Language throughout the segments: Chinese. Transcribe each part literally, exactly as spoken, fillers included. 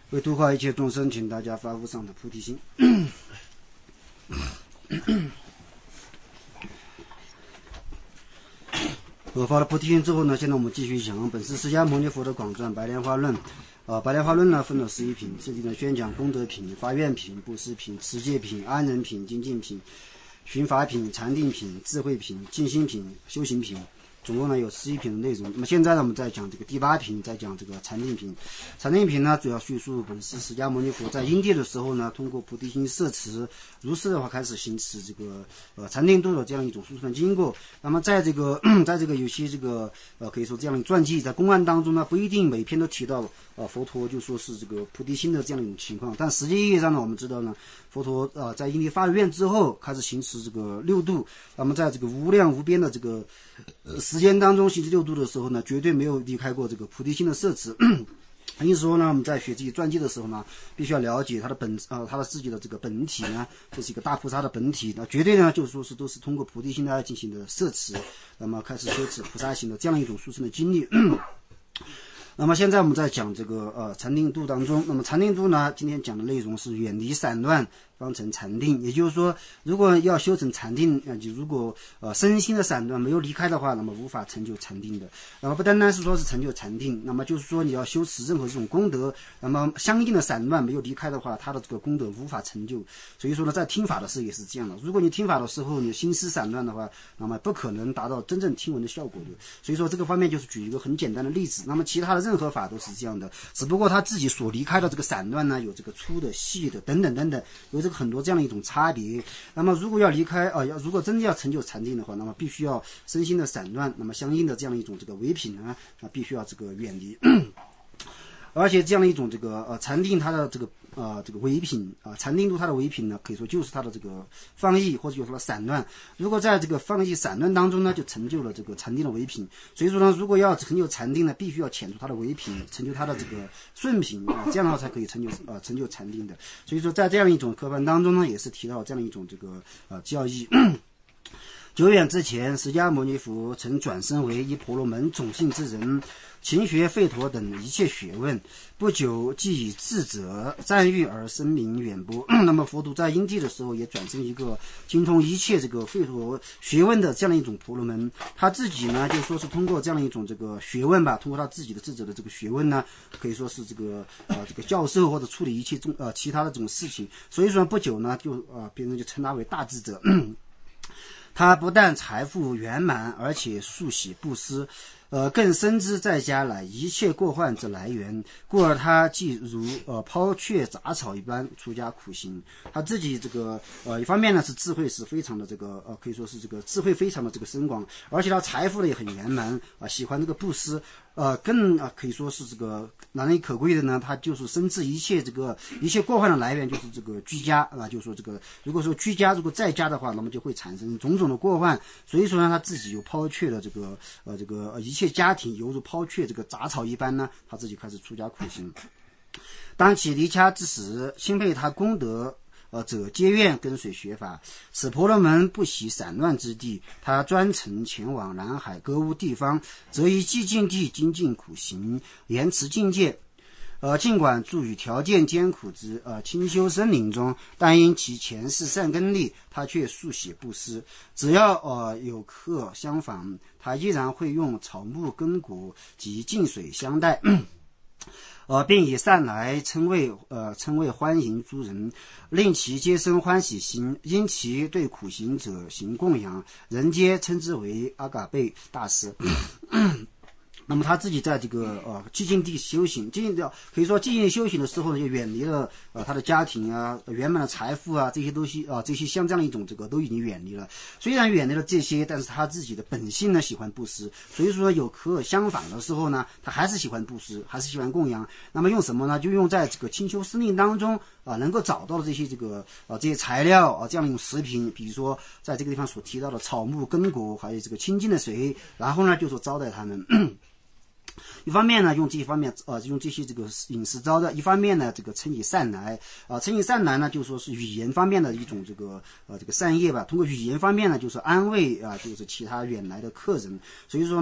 为度化一切众生，请大家发无上的菩提心。我发了菩提心之后呢，现在我们继续讲本师释迦牟尼佛的广传白莲花论。啊，白莲花论呢分了十一品，实际呢宣讲功德品、发愿品、布施品、持戒品、安忍品、精进品、寻法品、禅定品、智慧品、静心品、修行品。总共呢有十一品的内容。那么现在呢，我们在讲这个第八品，在讲这个禅定品。禅定品呢，主要叙述本师释迦牟尼佛在因地的时候呢，通过菩提心摄持，如是的话开始行持这个呃禅定度的这样一种殊胜经过。那么在这个在这个有些这个呃可以说这样的传记在公案当中呢，不一定每篇都提到呃佛陀就说是这个菩提心的这样一种情况，但实际意义上呢，我们知道呢，佛陀呃在因地发愿之后开始行持这个六度。那么在这个无量无边的这个呃时间当中行持六度的时候呢，绝对没有离开过这个菩提心的摄持。因此说呢，我们在学自己传记的时候呢，必须要了解他的本呃他的自己的这个本体呢，这是一个大菩萨的本体，那绝对呢就是说是都是通过菩提心来进行的摄持，那么开始修持菩萨行的这样一种殊胜的经历。那么现在我们在讲这个呃禅定度当中，那么禅定度呢，今天讲的内容是远离散乱方成禅定。也就是说，如果要修成禅定，那就如果呃身心的散乱没有离开的话，那么无法成就禅定的。那么不单单是说是成就禅定，那么就是说你要修持任何这种功德，那么相应的散乱没有离开的话，它的这个功德无法成就。所以说呢，在听法的时候也是这样的，如果你听法的时候你心思散乱的话，那么不可能达到真正听闻的效果的。所以说这个方面就是举一个很简单的例子。那么其他的任何法都是这样的，只不过他自己所离开的这个散乱呢，有这个粗的、细的等等等等，有这个很多这样的一种差别。那么如果要离开啊、呃，要如果真的要成就禅定的话，那么必须要身心的散乱，那么相应的这样一种这个唯品呢，啊，必须要这个远离。而且这样的一种这个呃禅定，它的这个呃这个唯品啊、呃，禅定度它的唯品呢，可以说就是它的这个放逸或者就是它的散乱。如果在这个放逸散乱当中呢，就成就了这个禅定的唯品。所以说呢，如果要成就禅定呢，必须要遣除它的唯品，成就它的这个顺品啊，这样的话才可以成就呃成就禅定的。所以说在这样一种课本当中呢，也是提到这样一种这个呃教义。久远之前，释迦牟尼佛曾转身为一婆罗门种姓之人，勤学吠陀等一切学问。不久，即以智者赞誉而声名远播。那么，佛陀在因地的时候，也转成一个精通一切这个吠陀学问的这样一种婆罗门。他自己呢，就说是通过这样一种这个学问吧，通过他自己的智者的这个学问呢，可以说是这个呃这个教授或者处理一切中呃其他的这种事情。所以说不久呢，就呃别人就称他为大智者。他不但财富圆满，而且素喜布施，呃，更深知在家乃一切过患之来源，故而他既如呃抛却杂草一般出家苦行。他自己这个呃一方面呢是智慧是非常的这个呃可以说是这个智慧非常的这个深广，而且他财富呢也很圆满啊、呃，喜欢这个布施。呃，更啊、呃、可以说是这个难能可贵的呢，他就是深知一切这个一切过患的来源就是这个居家啊，就是说这个如果说居家如果在家的话，那么就会产生种种的过患，所以说呢，他自己就抛却了这个呃这个、呃、一切家庭，犹如抛却这个杂草一般呢，他自己开始出家苦行。当其离家之时，钦佩他功德。呃，者皆愿跟随学法，使婆罗门不喜散乱之地。他专程前往南海各无地方，则以寂静地精进苦行，严持境界。呃，尽管住于条件艰苦之呃清修森林中，但因其前世善根力，他却速写布施。只要呃有客相访，他依然会用草木根果及净水相待。呃，并以善来称谓呃称谓欢迎诸人，令其皆生欢喜心。因其对苦行者行供养，人皆称之为阿嘎贝大师。那么他自己在这个呃寂静地修行，寂静的可以说寂静修行的时候呢，就远离了呃他的家庭啊、圆满的财富啊这些东西啊、呃、这些像这样的一种这个都已经远离了。虽然远离了这些，但是他自己的本性呢喜欢布施，所以说有客相访的时候呢，他还是喜欢布施，还是喜欢供养。那么用什么呢？就用在这个清修司令当中啊、呃、能够找到的这些这个啊、呃、这些材料啊、呃、这样的一种食品，比如说在这个地方所提到的草木根果，还有这个清净的水，然后呢就说招待他们。一方面呢，用这一方面呃用这些这个饮食招待；一方面呢，这个称以善来啊，称以善来呢，就说是语言方面的一种这个呃这个善业吧。通过语言方面呢，就是安慰啊，就是其他远来的客人。所以说呢，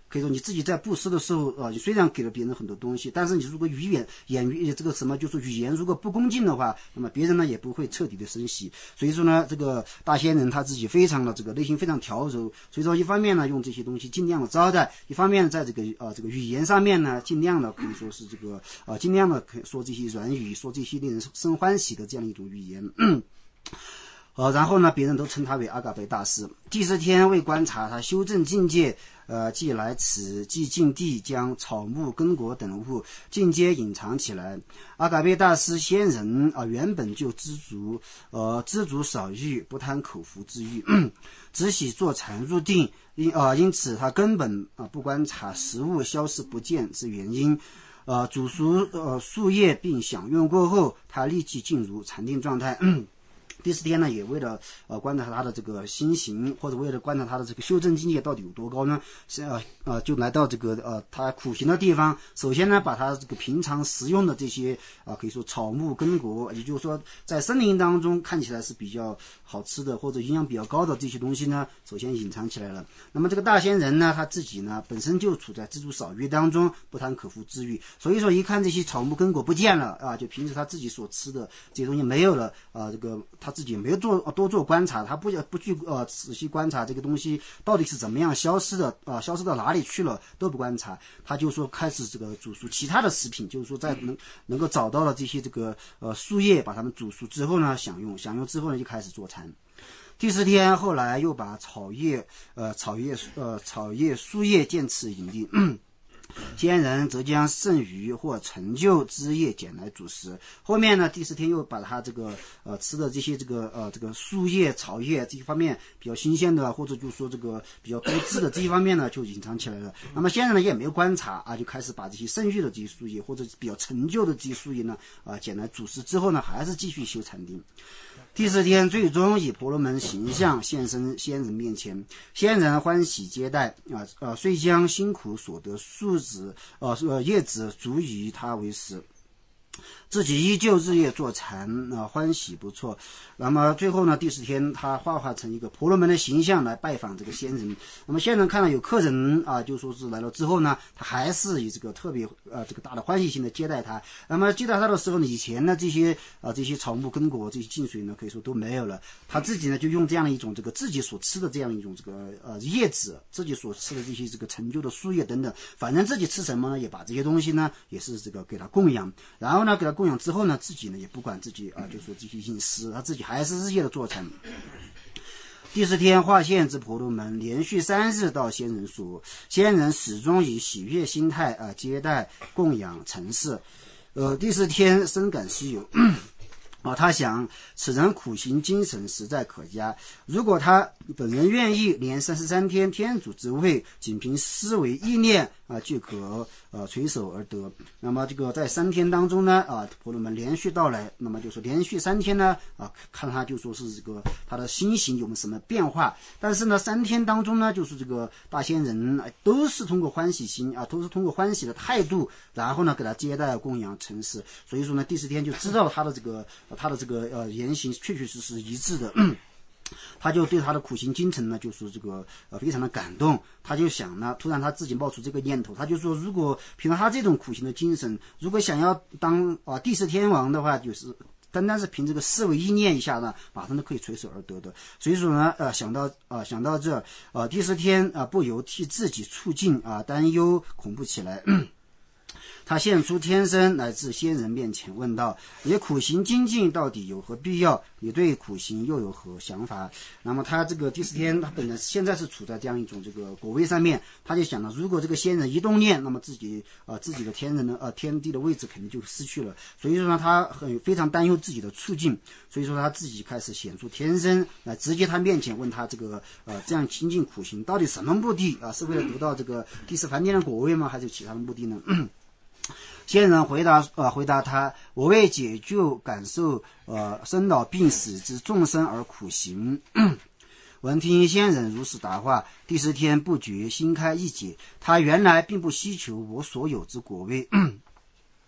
可以说你自己在布施的时候啊，你虽然给了别人很多东西，但是你如果语言言语这个什么就是语言如果不恭敬的话，那么别人呢也不会彻底的生喜。所以说呢，这个大仙人他自己非常的这个内心非常调柔，所以说一方面呢用这些东西尽量的招待，一方面在这个啊这个语言上面呢尽量的可以说是这个啊尽量的可以说这些软语，说这些令人生欢喜的这样一种语言。呃，然后呢，别人都称他为阿嘎贝大师。第四天为观察他修正境界，呃，即来此即境地，将草木根果等物尽皆隐藏起来。阿嘎贝大师仙人啊、呃，原本就知足，呃，知足少欲，不贪口腹之欲，只喜坐禅入定。因啊、呃，因此他根本啊、呃、不观察食物消失不见之原因。呃，煮熟呃树叶并享用过后，他立即进入禅定状态。第四天呢，也为了呃观察他的这个心行，或者为了观察他的这个修正境界到底有多高呢？是呃呃就来到这个呃他苦行的地方。首先呢，把他这个平常食用的这些啊、呃、可以说草木根果，也就是说在森林当中看起来是比较好吃的或者营养比较高的这些东西呢，首先隐藏起来了。那么这个大仙人呢，他自己呢本身就处在知足少欲当中，不贪口腹之欲，所以说一看这些草木根果不见了啊，就平时他自己所吃的这些东西没有了啊，这个他自己没有做多做观察，他不不去呃仔细观察这个东西到底是怎么样消失的啊、呃，消失到哪里去了都不观察，他就说开始这个煮熟其他的食品，就是说在能能够找到了这些这个呃树叶，把它们煮熟之后呢享用，享用之后呢就开始做禅。第四天后来又把草叶呃草叶呃草叶树叶渐次引进。仙人则将剩余或陈旧枝叶捡来煮食。后面呢，第四天又把他这个呃吃的这些这个呃这个树叶、草叶这一方面比较新鲜的，或者就说这个比较多汁的这一方面呢，就隐藏起来了。那么仙人呢也没有观察啊，就开始把这些剩余的这些树叶或者比较陈旧的这些树叶呢啊捡来煮食之后呢，还是继续修禅定。第四天，最终以婆罗门形象现身仙人面前，仙人欢喜接待啊呃，遂将辛苦所得树子呃呃叶子足以他为食。自己依旧日夜坐禅啊、呃，欢喜不错。那么最后呢，第十天他化化成一个婆罗门的形象来拜访这个仙人。那么仙人看到有客人啊，就说是来了之后呢，他还是以这个特别呃这个大的欢喜心的接待他。那么接待他的时候呢，以前呢这些啊、呃、这些草木根果这些净水呢，可以说都没有了。他自己呢就用这样的一种这个自己所吃的这样一种这个呃叶子，自己所吃的这些这个陈旧的树叶等等，反正自己吃什么呢，也把这些东西呢也是这个给他供养。然后呢给他供养之后呢，自己呢也不管自己啊，就说这些饮食，他自己还是日夜的做禅。第四天化现之婆罗门，连续三日到仙人所，仙人始终以喜悦心态啊接待供养陈事。呃，第四天深感稀有。啊，他想此人苦行精神实在可嘉，如果他本人愿意连三十三天天主之位，仅凭思维意念啊，就可呃垂手而得。那么这个在三天当中呢，啊，婆罗门连续到来，那么就是连续三天呢，啊，看他就说是这个他的心行有没有什么变化。但是呢，三天当中呢，就是这个大仙人、哎、都是通过欢喜心啊，都是通过欢喜的态度，然后呢给他接待供养陈事。所以说呢，第四天就知道他的这个。他的这个呃言行确确实实一致的，嗯，他就对他的苦行精神呢，就是这个呃非常的感动。他就想呢，突然他自己冒出这个念头，他就说，如果凭他这种苦行的精神，如果想要当啊、呃、第四天王的话，就是单单是凭这个思维意念一下呢，马上都可以垂手而得的。所以说呢，呃，想到啊、呃，想到这，呃，第四天啊、呃，不由替自己处境啊、呃、担忧恐怖起来。嗯他现出天身来至仙人面前，问道：你苦行精进到底有何必要？你对苦行又有何想法？那么他这个第四天，他本来现在是处在这样一种这个果位上面，他就想到，如果这个仙人一动念，那么自己呃自己的天人的呃天地的位置肯定就失去了。所以说呢，他很非常担忧自己的处境，所以说他自己开始显出天身来，直接他面前问他这个呃这样精进苦行到底什么目的啊？是为了得到这个第四梵天的果位吗？还是有其他的目的呢？仙人回答呃回答他：我为解救感受呃生老病死之众生而苦行。闻听仙人如是答话，第十天不觉心开意解，他原来并不希求我所有之果位。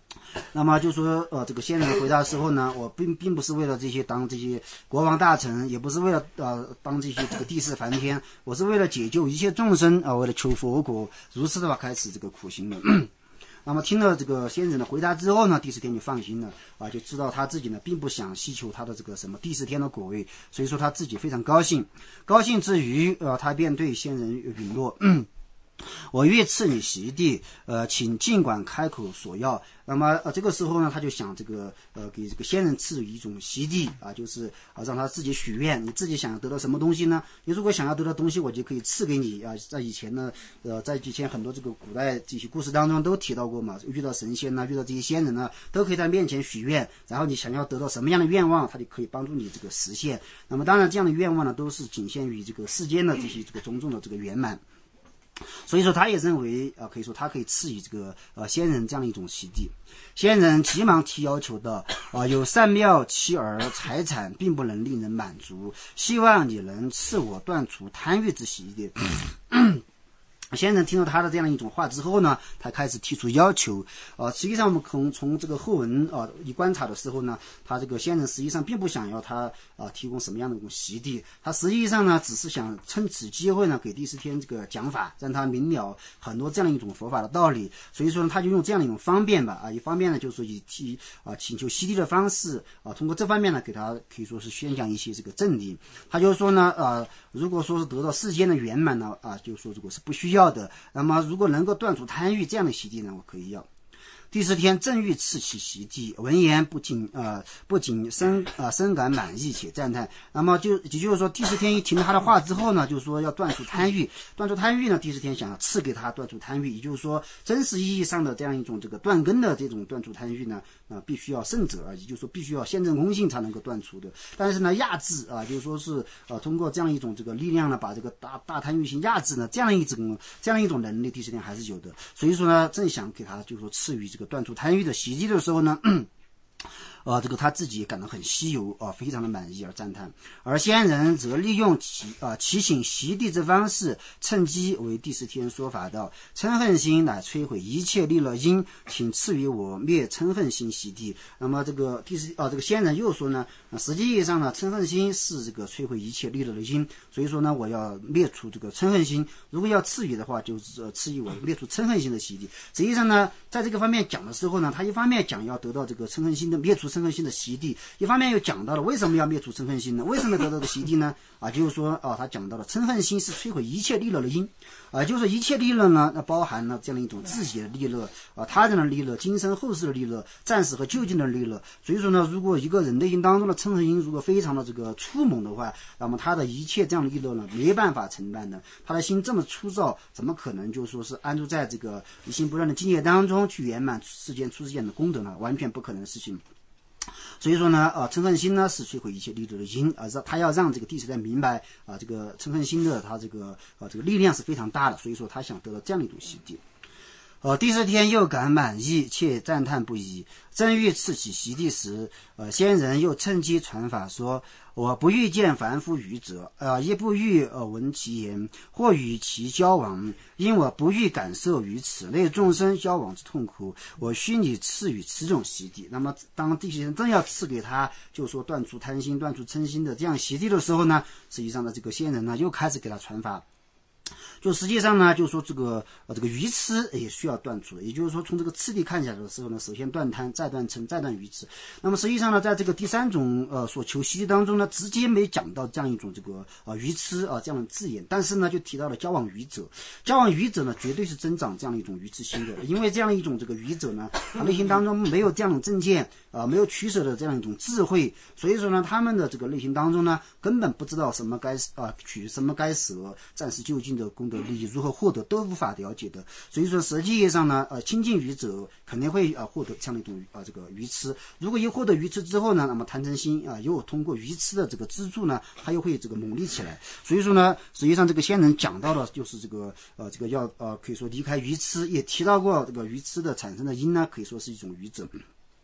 那么就说呃，这个仙人回答的时候呢，我并并不是为了这些当这些国王大臣，也不是为了呃当这些这个地势梵天，我是为了解救一切众生啊、呃，为了求佛果，如此的话开始这个苦行了。那么听了这个仙人的回答之后呢，第四天就放心了啊，就知道他自己呢并不想希求他的这个什么第四天的果位，所以说他自己非常高兴。高兴之余，呃，他便对仙人允诺。嗯我欲赐你席地，呃，请尽管开口索要。那么，呃，这个时候呢，他就想这个，呃，给这个仙人赐予一种席地啊，就是啊，让他自己许愿，你自己想要得到什么东西呢？你如果想要得到东西，我就可以赐给你啊。在以前呢，呃，在以前很多这个古代这些故事当中都提到过嘛，遇到神仙呢，遇到这些仙人呢，都可以在面前许愿，然后你想要得到什么样的愿望，他就可以帮助你这个实现。那么，当然这样的愿望呢，都是仅限于这个世间的这些这个种种的这个圆满。所以说，他也认为，呃，可以说他可以赐予这个呃仙人这样的一种席地。仙人急忙提要求道：啊、呃，有善妙妻儿财产，并不能令人满足，希望你能赐我断除贪欲之席地。仙人听到他的这样一种话之后呢，他开始提出要求。呃，实际上我们从从这个后文啊、呃、一观察的时候呢，他这个仙人实际上并不想要他啊、呃、提供什么样的一种席地，他实际上呢只是想趁此机会呢给第四天这个讲法，让他明了很多这样一种佛法的道理。所以说呢，他就用这样的一种方便吧啊，一方面呢就是说以提啊、呃、请求席地的方式啊、呃，通过这方面呢给他可以说是宣讲一些这个正理。他就说呢呃，如果说是得到世间的圆满呢啊、呃，就说如果是不需要要的，那么如果能够断除贪欲这样的席地呢，我可以要。第四天正欲赐其席地，闻言不仅呃不仅深呃深感满意且赞叹。那么就也就是说，第四天一听了他的话之后呢，就是说要断除贪欲，断除贪欲呢，第四天想要赐给他断除贪欲，也就是说真实意义上的这样一种这个断根的这种断除贪欲呢，啊、呃、必须要圣者啊，也就是说必须要现证空性才能够断除的。但是呢，压制啊，就是说是呃通过这样一种这个力量呢，把这个大大贪欲心压制呢，这样一种这样一种能力，第四天还是有的。所以说呢，正想给他就是说赐予这个断除贪欲的袭击的时候呢，呃，这个他自己也感到很稀有啊、呃，非常的满意而赞叹。而仙人则利用其啊、呃、提醒席地之方式，趁机为第四天说法道：嗔恨心乃摧毁一切利乐因，请赐予我灭嗔恨心席地。那么这个第四啊、呃、这个仙人又说呢，呃、实际意义上呢，嗔恨心是这个摧毁一切利乐的因，所以说呢，我要灭除这个嗔恨心。如果要赐予的话，就是呃赐予我灭除嗔恨心的席地。实际上呢，在这个方面讲的时候呢，他一方面讲要得到这个嗔恨心的灭除嗔恨心的席地，一方面又讲到了为什么要灭除嗔恨心呢？为什么得到这个席地呢？啊，就是说啊，他讲到了嗔恨心是摧毁一切利乐的因，啊，就是一切利乐呢，那包含了这样一种自己的利乐啊，他人的利乐，今生后世的利乐，暂时和就近的利乐。所以说呢，如果一个人内心当中的嗔恨心如果非常的这个粗猛的话，那么他的一切这样的利乐呢，没办法承担的。他的心这么粗糙，怎么可能就说是安住在这个一心不乱的境界当中去圆满世间出世间的功德呢？完全不可能的事情。所以说呢，啊、呃，嗔恨心呢是摧毁一切利乐的因，啊、呃，他要让这个弟子在明白啊、呃，这个嗔恨心的他这个啊、呃、这个力量是非常大的，所以说他想得到这样的一种席地。呃，第四天又感满意，且赞叹不已。正欲赐起席地时，呃，仙人又趁机传法说：我不欲见凡夫愚者，呃，亦不欲耳闻其言，或与其交往，因我不欲感受与此类众生交往之痛苦。我须你赐予此种席地。那么，当地仙人正要赐给他，就说断除贪心、断除嗔心的这样席地的时候呢，实际上呢，这个仙人呢又开始给他传法。就实际上呢，就是说这个呃这个愚痴也需要断除的，也就是说从这个次第看起来的时候呢，首先断贪，再断嗔，再断愚痴。那么实际上呢，在这个第三种呃所求席地当中呢，直接没讲到这样一种这个呃愚痴啊、呃、这样的字眼，但是呢就提到了交往愚者。交往愚者呢，绝对是增长这样的一种愚痴心的，因为这样一种这个愚者呢，他内心当中没有这样的正见啊、呃，没有取舍的这样一种智慧，所以说呢，他们的这个内心当中呢，根本不知道什么该啊、呃、取，什么该舍，暂时就近的功德利益如何获得都无法了解的。所以说实际上呢，呃，亲近愚者肯定会啊、呃、获得这样的一种啊、呃、这个愚痴。如果一获得愚痴之后呢，那么贪嗔心啊、呃、又通过愚痴的这个资助呢，它又会这个猛力起来。所以说呢，实际上这个仙人讲到的就是这个呃这个要呃可以说离开愚痴，也提到过这个愚痴的产生的因呢，可以说是一种愚者。所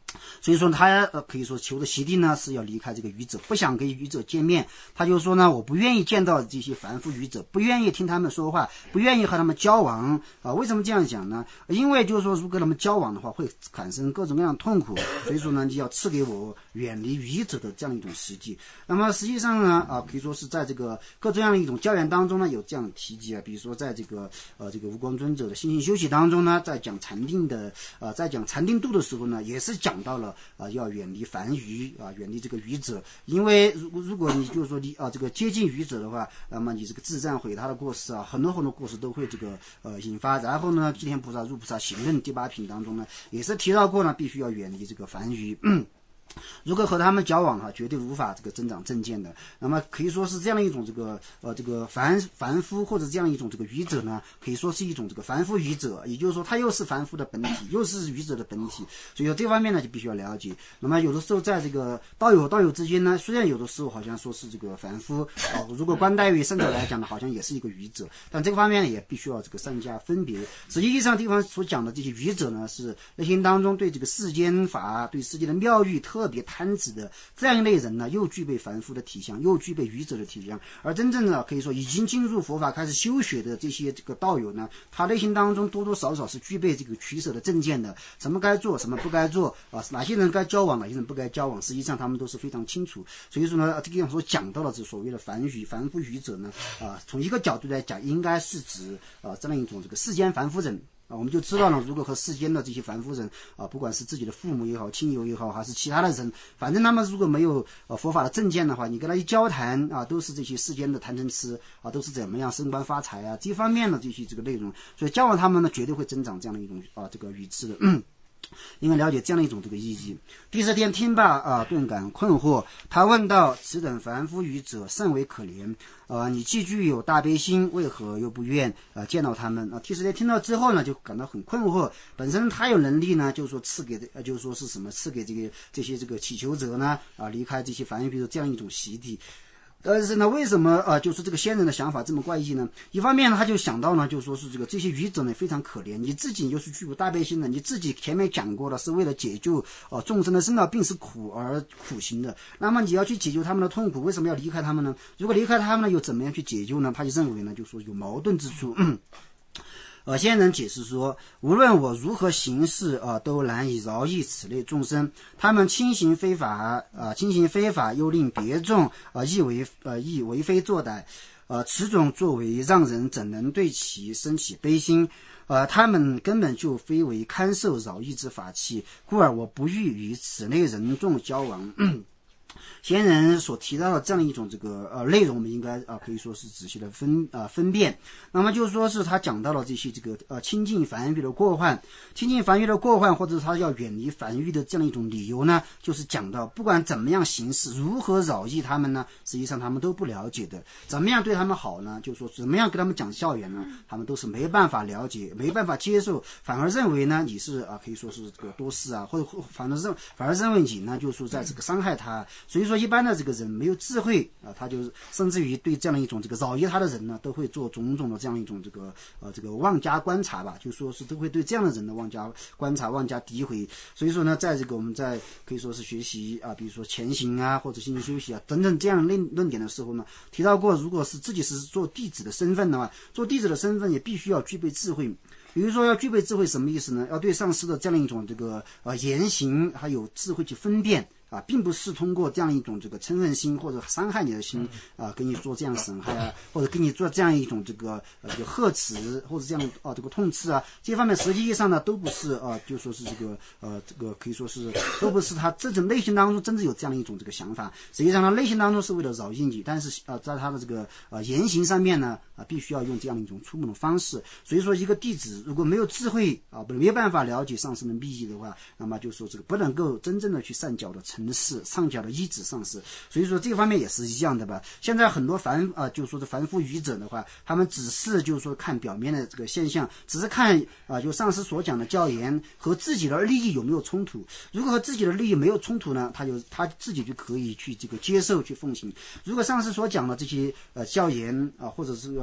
所以说他呃可以说求的席地呢是要离开这个愚者，不想跟愚者见面。他就说呢，我不愿意见到这些凡夫愚者，不愿意听他们说话，不愿意和他们交往啊。为什么这样讲呢？因为就是说如果跟他们交往的话会产生各种各样的痛苦，所以说呢就要赐给我远离愚者的这样一种实际。那么实际上呢啊，可以说是在这个各种各样的一种教员当中呢有这样的提及啊，比如说在这个呃这个无光尊者的心性修习当中呢，在讲禅定的呃在讲禅定度的时候呢，也是讲到了啊、呃、要远离凡愚啊，远离这个愚者。因为如果如果你就是说你啊这个接近愚者的话，那么你这个自赞毁他的过失啊，很多很多过失都会这个呃引发。然后呢，济天菩萨入菩萨行论第八品当中呢，也是提到过呢，必须要远离这个凡愚。嗯如果和他们交往哈，绝对无法这个增长正见的。那么可以说是这样的一种这个呃这个凡凡夫或者这样一种这个愚者呢，可以说是一种这个凡夫愚者，也就是说他又是凡夫的本体，又是愚者的本体。所以说这方面呢就必须要了解。那么有的时候在这个道友道友之间呢，虽然有的时候好像说是这个凡夫哦、呃，如果观待于圣者来讲呢，好像也是一个愚者，但这个方面呢也必须要这个善加分别。实际上地方所讲的这些愚者呢，是内心当中对这个世间法、对世界的妙欲特别贪执的这样一类人呢，又具备凡夫的体相，又具备愚者的体相。而真正的可以说已经进入佛法开始修学的这些这个道友呢，他内心当中多多少少是具备这个取舍的正见的，什么该做，什么不该做啊，哪些人该交往，哪些人不该交往，实际上他们都是非常清楚。所以说呢，这个地方所讲到的这所谓的凡愚、凡夫愚者呢，啊，从一个角度来讲，应该是指啊这样一种这个世间凡夫人。啊，我们就知道了，如果和世间的这些凡夫人啊，不管是自己的父母也好，亲友也好，还是其他的人，反正他们如果没有呃佛法的正见的话，你跟他一交谈啊，都是这些世间的贪嗔痴啊，都是怎么样升官发财啊，这方面的这些这个内容，所以交往他们呢，绝对会增长这样的一种啊这个愚痴的。嗯应该了解这样的一种这个意义。第十天听罢啊，顿感困惑。他问道：此等凡夫愚者甚为可怜啊！你既具有大悲心，为何又不愿啊见到他们啊？第十天听到之后呢，就感到很困惑。本身他有能力呢，就是说赐给的，就是说是什么赐给这个这些这个祈求者呢啊，离开这些凡愚的这样一种习地。但是呢，为什么啊、呃，就是这个仙人的想法这么怪异呢？一方面呢，他就想到呢，就说是这个这些愚者呢非常可怜，你自己又是具有大悲心的，你自己前面讲过了，是为了解救啊、呃、众生的生老病死苦而苦行的。那么你要去解救他们的痛苦，为什么要离开他们呢？如果离开他们呢，又怎么样去解救呢？他就认为呢，就说有矛盾之处。嗯呃，仙人解释说，无论我如何行事啊，都难以饶益此类众生。他们轻行非法啊，轻行非法，又令别众啊，亦为呃亦为非作歹。呃，此种作为让人怎能对其生起悲心？呃，他们根本就非为堪受饶益之法器，故而我不欲与此类人众交往。嗯仙人所提到的这样一种这个呃内容，我们应该啊、呃、可以说是仔细的分啊、呃、分辨。那么就是说是他讲到了这些这个呃亲近凡欲的过患，亲近凡欲的过患，或者他要远离凡欲的这样一种理由呢，就是讲到不管怎么样行事，如何饶益他们呢，实际上他们都不了解的。怎么样对他们好呢？就是说怎么样跟他们讲孝言呢？他们都是没办法了解，没办法接受，反而认为呢你是啊可以说是这个多事啊，或者反而认反而认为你呢就是说在这个伤害他。所以说一般的这个人没有智慧啊，他就甚至于对这样的一种这个饶益他的人呢，都会做种种的这样一种这个呃这个妄加观察吧，就说是都会对这样的人的妄加观察、妄加诋毁。所以说呢，在这个我们在可以说是学习啊，比如说前行啊，或者心行修习啊等等这样的论论点的时候呢，提到过，如果是自己是做弟子的身份的话，做弟子的身份也必须要具备智慧。比如说要具备智慧什么意思呢？要对上师的这样一种这个呃言行还有智慧去分辨。啊，并不是通过这样一种这个嗔恨心或者伤害你的心啊，给你做这样损害啊，或者给你做这样一种这个呃这个呵斥或者这样啊这个痛斥啊，这方面实际上呢都不是啊，就说是这个呃这个可以说是都不是他这种内心当中真正有这样的一种这个想法，实际上他内心当中是为了饶益你，但是啊在他的这个呃言行上面呢啊必须要用这样一种触目的方式。所以说一个弟子如果没有智慧啊，没有办法了解上师的密意的话，那么就说这个不能够真正的去善教的成事上教的依止上师。所以说这个方面也是一样的吧。现在很多凡啊，就说是凡夫愚者的话，他们只是就是说看表面的这个现象，只是看啊，就上师所讲的教言和自己的利益有没有冲突。如果和自己的利益没有冲突呢，他就他自己就可以去这个接受去奉行。如果上师所讲的这些呃教言啊，或者是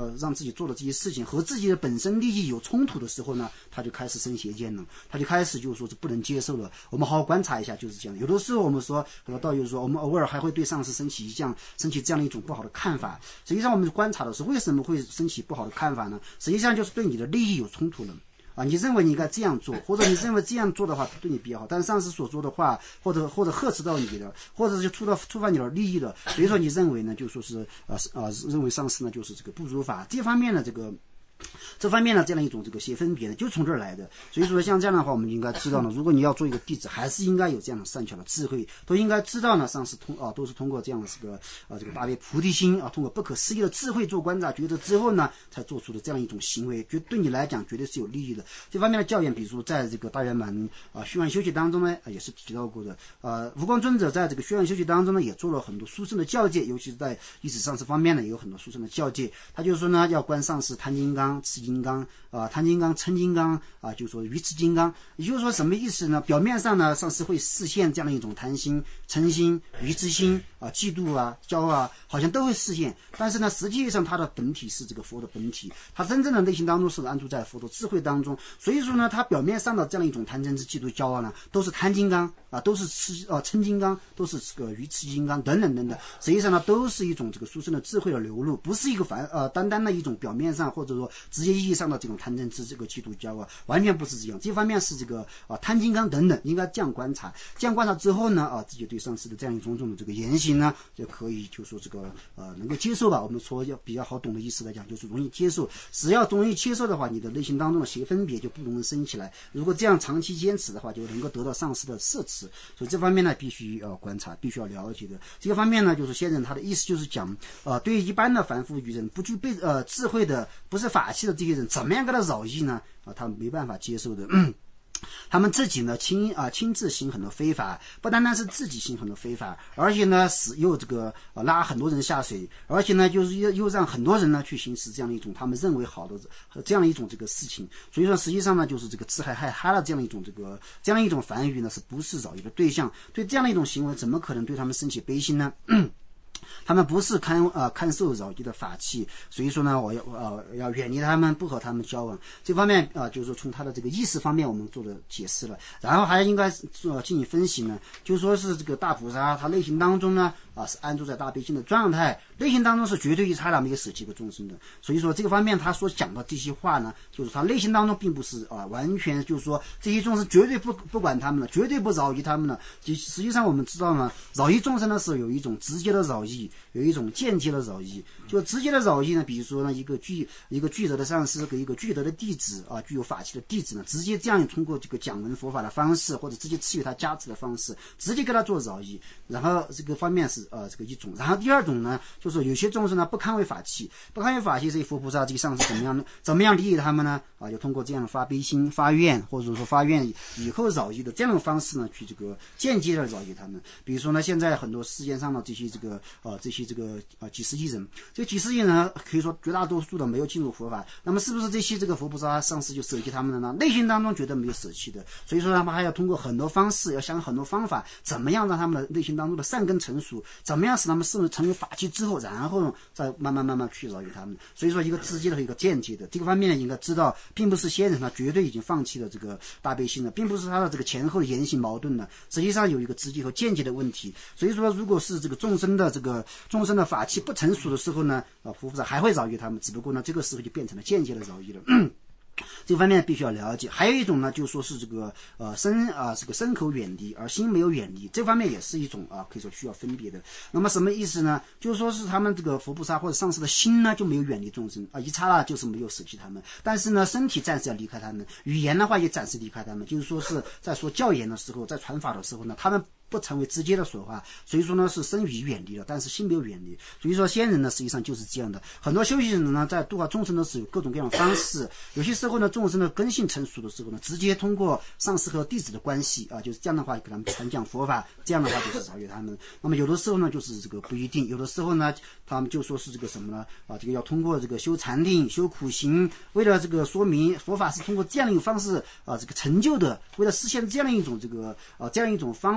呃让自己做的这些事情和自己的本身利益有冲突的时候呢，他就开始生邪见了，他就开始就是说是不能接受了。我们好好观察一下，就是这样。有的时候我们说很多道友说，我们偶尔还会对上司升起这样升起这样的一种不好的看法。实际上我们观察的是为什么会升起不好的看法呢？实际上就是对你的利益有冲突了。啊，你认为你应该这样做，或者你认为这样做的话对你比较好，但是上司所说的话，或者或者呵斥到你的，或者是触到触犯你的利益的，所以说你认为呢，就说是呃呃认为上司呢就是这个不如法，这方面呢这个。这方面呢，这样一种这个邪分别呢，就从这儿来的。所以说，像这样的话，我们应该知道呢，如果你要做一个弟子，还是应该有这样的善巧的智慧，都应该知道呢，上师通啊，都是通过这样的这个啊这个大悲菩提心啊，通过不可思议的智慧做观察觉得之后呢，才做出的这样一种行为，绝对你来讲绝对是有利益的。这方面的教言，比如说在这个大圆满啊虚幻修习当中呢，啊、也是提到过的。呃，无光尊者在这个虚幻修习当中呢，也做了很多殊胜的教诫，尤其是在历史上师方面呢，也有很多殊胜的教诫。他就说呢，要观上师贪金刚、持金刚。啊，贪金刚、嗔金刚啊，就说愚痴金刚，也就是说什么意思呢？表面上呢，上师会示现这样的一种贪心、嗔心、愚痴心啊、嫉妒啊、骄傲啊，好像都会示现。但是呢，实际上它的本体是这个佛的本体，它真正的内心当中是安住在佛的智慧当中。所以说呢，它表面上的这样一种贪嗔痴、嫉妒、骄傲呢，都是贪金刚啊，都是痴啊嗔金刚，都是这个愚痴金刚等等等等。实际上呢，都是一种这个殊胜的智慧的流露，不是一个凡呃单单的一种表面上或者说直接意义上的这种贪嗔痴、这个嫉妒骄傲，完全不是这样。这方面是这个啊贪金刚等等，应该这样观察。这样观察之后呢，啊自己对上师的这样一种种的这个言行呢，就可以就说这个呃能够接受吧。我们说要比较好懂的意思来讲，就是容易接受。只要容易接受的话，你的内心当中的邪分别就不容易升起来。如果这样长期坚持的话，就能够得到上师的摄持。所以这方面呢，必须要观察，必须要了解的。这个方面呢，就是先生他的意思就是讲，呃，对于一般的凡夫愚人，不具备呃智慧的，不是法器的这些人，怎么样跟他扰益呢？啊，他没办法接受的。嗯他们自己呢亲啊亲自行很多非法，不单单是自己行很多非法，而且呢使又这个啊拉很多人下水，而且呢就是又又让很多人呢去行使这样的一种他们认为好的这样的一种这个事情。所以说实际上呢，就是这个自害害他的这样的一种这个这样的一种梵语呢，是不是扰益的对象？对这样的一种行为，怎么可能对他们升起悲心呢？他们不是看呃看受扰益的法器，所以说呢，我要呃要远离他们，不和他们交往。这方面啊、呃，就是说从他的这个意识方面，我们做了解释了。然后还应该做进行分析呢，就说是这个大菩萨他内心当中呢啊是安住在大悲心的状态，内心当中是绝对一刹那没有舍弃过众生的。所以说这个方面他所讲的这些话呢，就是他内心当中并不是啊完全就是说这些众生绝对不不管他们了，绝对不扰益他们了。实际上我们知道呢，扰益众生呢是有一种直接的扰益，有一种间接的扰益。就直接的扰益呢，比如说呢，一个具一个具德的上师和一个具德的弟子啊，具有法器的弟子呢，直接这样通过这个讲闻佛法的方式，或者直接赐予他加持的方式，直接给他做扰益。然后这个方面是呃这个一种。然后第二种呢，就是有些众生呢不堪为法器，不堪为法器，这些佛菩萨这个上师怎么样呢？怎么样利益他们呢？啊，就通过这样发悲心、发愿，或者说发愿以后扰益的这样的方式呢，去这个间接的扰益他们。比如说呢，现在很多世界上的这些这个呃这些这个呃几十亿人，这几十亿人可以说绝大多数的没有进入佛法，那么是不是这些这个佛菩萨上师就舍弃他们了呢？内心当中觉得没有舍弃的，所以说他们还要通过很多方式，要想很多方法，怎么样让他们的内心当中的善根成熟，怎么样使他们成成为法器之后，然后再慢慢慢慢去扰益他们。所以说一个直接的和一个间接的这个方面呢，应该知道，并不是先人他绝对已经放弃了这个大悲心了，并不是他的这个前后的言行矛盾了，实际上有一个直接和间接的问题。所以说如果是这个众生的这个众生的法器不成熟的时候呢，啊佛菩萨还会扰益他们，只不过呢这个时候就变成了间接的扰益了。嗯这个方面必须要了解。还有一种呢，就说是这个呃身啊这个身口远离，而心没有远离，这方面也是一种啊可以说需要分别的。那么什么意思呢？就是说是他们这个佛菩萨或者上师的心呢就没有远离众生啊，一刹那就是没有舍弃他们，但是呢身体暂时要离开他们，语言的话也暂时离开他们，就是说是在说教言的时候，在传法的时候呢，他们不成为直接的说话，所以说呢是身语远离了，但是心没有远离。所以说先人呢实际上就是这样的，很多修行人呢在度化众生的时候有各种各样的方式，有些时候呢众生的根性成熟的时候呢，直接通过上师和弟子的关系啊，就是这样的话给他们传讲佛法，这样的话就是超越他们。那么有的时候呢就是这个不一定，有的时候呢他们就说是这个什么呢啊，这个要通过这个修禅定、修苦行，为了这个说明佛法是通过这样的一种方式啊这个成就的，为了实现这样的一种这个啊这样一种方便呢，很多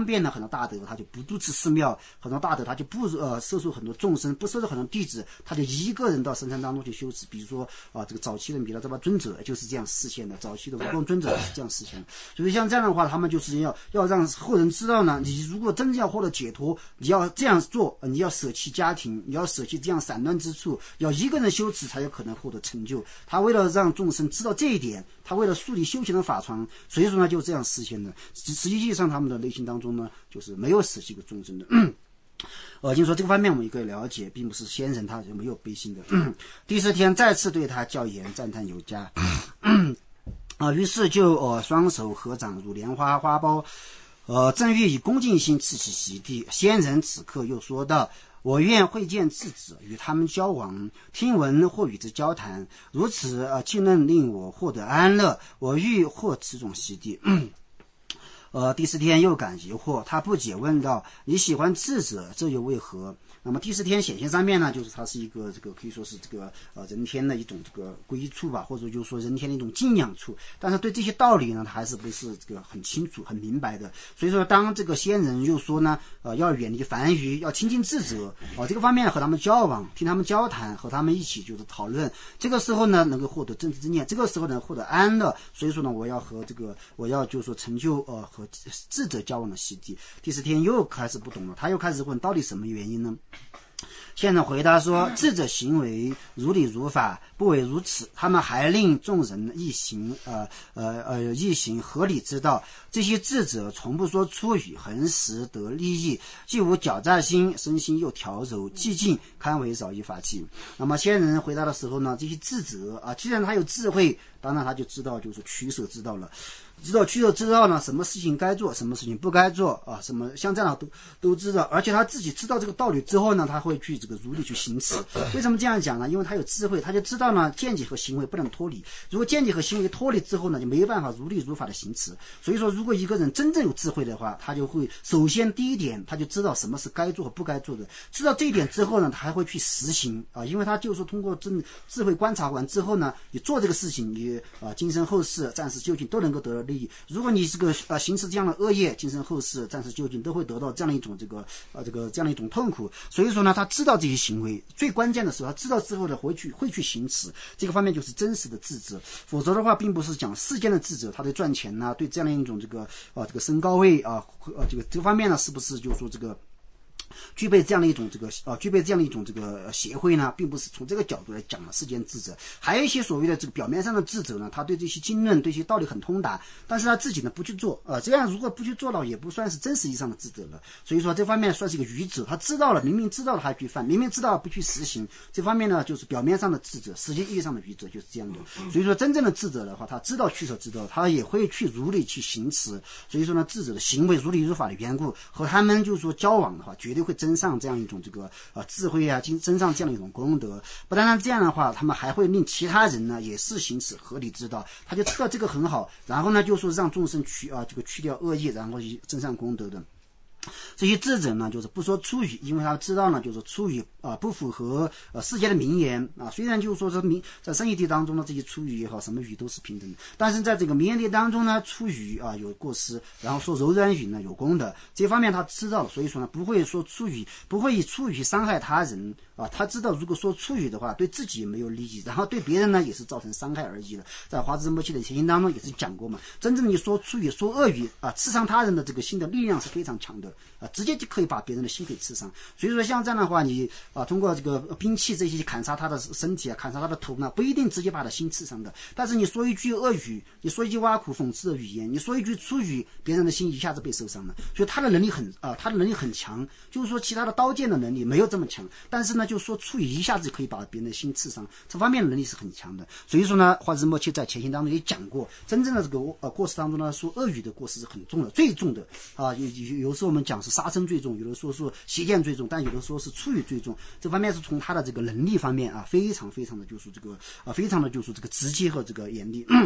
多大德他就不住持寺庙，很多大德他就不呃摄受很多众生，不摄受很多弟子，他就一个人到深山当中去修持。比如说啊、呃，这个早期的弥勒扎巴尊者就是这样实现的，早期的无功尊者是这样实现的。所以像这样的话，他们就是要要让后人知道呢，你如果真正要获得解脱，你要这样做，你要舍弃家庭，你要舍弃这样散乱之处，要一个人修持才有可能获得成就。他为了让众生知道这一点，他为了树立修行的法传，所以说呢就这样实现的。实际上他们的内心当中呢，就是没有舍弃过众生的。呃，就说这个方面我们也可以了解，并不是先人他就没有悲心的。第四天再次对他教言，赞叹有加。啊、呃，于是就呃双手合掌如莲花花苞，呃正欲以恭敬心持起席地。先人此刻又说道：我愿会见智者，与他们交往，听闻或与之交谈，如此呃既能令我获得安乐，我欲获此种席地。呃，第四天又感疑惑，他不解问道：你喜欢智者，这又为何？那么第四天显现上面呢，就是它是一个这个可以说是这个呃人天的一种这个归处吧，或者就是说人天的一种敬仰处。但是对这些道理呢，他还是不是这个很清楚、很明白的。所以说，当这个先人又说呢，呃，要远离凡愚，要亲近智者，啊、呃，这个方面和他们交往，听他们交谈，和他们一起就是讨论。这个时候呢，能够获得正知之念，这个时候呢，获得安乐。所以说呢，我要和这个，我要就是说成就呃和智者交往的席地。第四天又开始不懂了，他又开始问，到底什么原因呢？先生回答说：智者行为如理如法，不为如此。他们还令众人一行呃呃呃一行合理之道。这些智者从不说粗语，恒时得利益，既无狡诈心，身心又调柔寂静，堪为少一法器。那么先人回答的时候呢，这些智者啊，既然他有智慧，当然他就知道就是取舍之道了。知道取舍之道呢，什么事情该做，什么事情不该做啊，什么像这样都都知道，而且他自己知道这个道理之后呢，他会去这个如理去行持。为什么这样讲呢？因为他有智慧，他就知道呢，见解和行为不能脱离。如果见解和行为脱离之后呢，就没有办法如理如法的行持。所以说，如果一个人真正有智慧的话，他就会首先第一点，他就知道什么是该做和不该做的。知道这一点之后呢，他还会去实行啊，因为他就是通过真智慧观察完之后呢，你做这个事情，你啊今生后世暂时究竟都能够得到利益。如果你这个呃行持这样的恶业，今生后世暂时究竟都会得到这样的一种这个呃这个这样的一种痛苦。所以说呢，他知道这些行为，最关键的时候，他知道之后呢，会去会去行持。这个方面就是真实的智者。否则的话，并不是讲世间的智者，他对赚钱呐、啊，对这样的一种这个啊、呃、这个升高位啊呃这个这个方面呢，是不是就是说这个具备这样的一种这个呃具备这样的一种这个协会呢，并不是从这个角度来讲的世间智者。还有一些所谓的这个表面上的智者呢，他对这些经论对这些道理很通达，但是他自己呢不去做啊、呃，这样如果不去做了，也不算是真实意义上的智者了。所以说这方面算是一个愚者，他知道了，明明知道了还去犯，明明知道了不去实行，这方面呢就是表面上的智者，实际意义上的愚者就是这样的。所以说真正的智者的话，他知道取舍之道，他也会去如理去行持。所以说呢，智者的行为如理如法的缘故，和他们就是说交往的话，绝对会增上这样一种这个呃智慧啊，增上这样的一种功德。不单单这样的话，他们还会令其他人呢也是行使合理之道，他就知道这个很好，然后呢就说让众生去啊这个去掉恶业，然后增上功德的。这些智者呢，就是不说粗语，因为他知道呢，就是粗语啊、呃、不符合呃世界的名言啊。虽然就是说是名在生意地当中呢，这些粗语也好，什么语都是平等的，但是在这个名言地当中呢，粗语啊有过失，然后说柔软语呢有功德，这方面他知道，所以说呢不会说粗语，不会以粗语伤害他人啊。他知道如果说粗语的话，对自己没有利益，然后对别人呢也是造成伤害而已的。在华智仁波切的前言当中也是讲过嘛，真正你说粗语说恶语啊，刺伤他人的这个心的力量是非常强的。啊，直接就可以把别人的心给刺伤。所以说，像这样的话，你啊通过这个兵器这些砍杀他的身体啊，砍杀他的头呢，不一定直接把他的心刺伤的。但是你说一句恶语，你说一句挖苦讽刺的语言，你说一句粗语，别人的心一下子被受伤了。所以他的能力很啊，他的能力很强，就是说其他的刀剑的能力没有这么强，但是呢，就说粗语一下子可以把别人的心刺伤，这方面的能力是很强的。所以说呢，华智仁波切在前行当中也讲过，真正的这个呃过失当中呢，说恶语的过失是很重的，最重的啊。有有有时候我们讲是杀生最重，有的说是邪见最重，但有的说是粗语最重。这方面是从他的这个能力方面啊，非常非常的就是这个啊，非常的就是这个直接和这个严厉。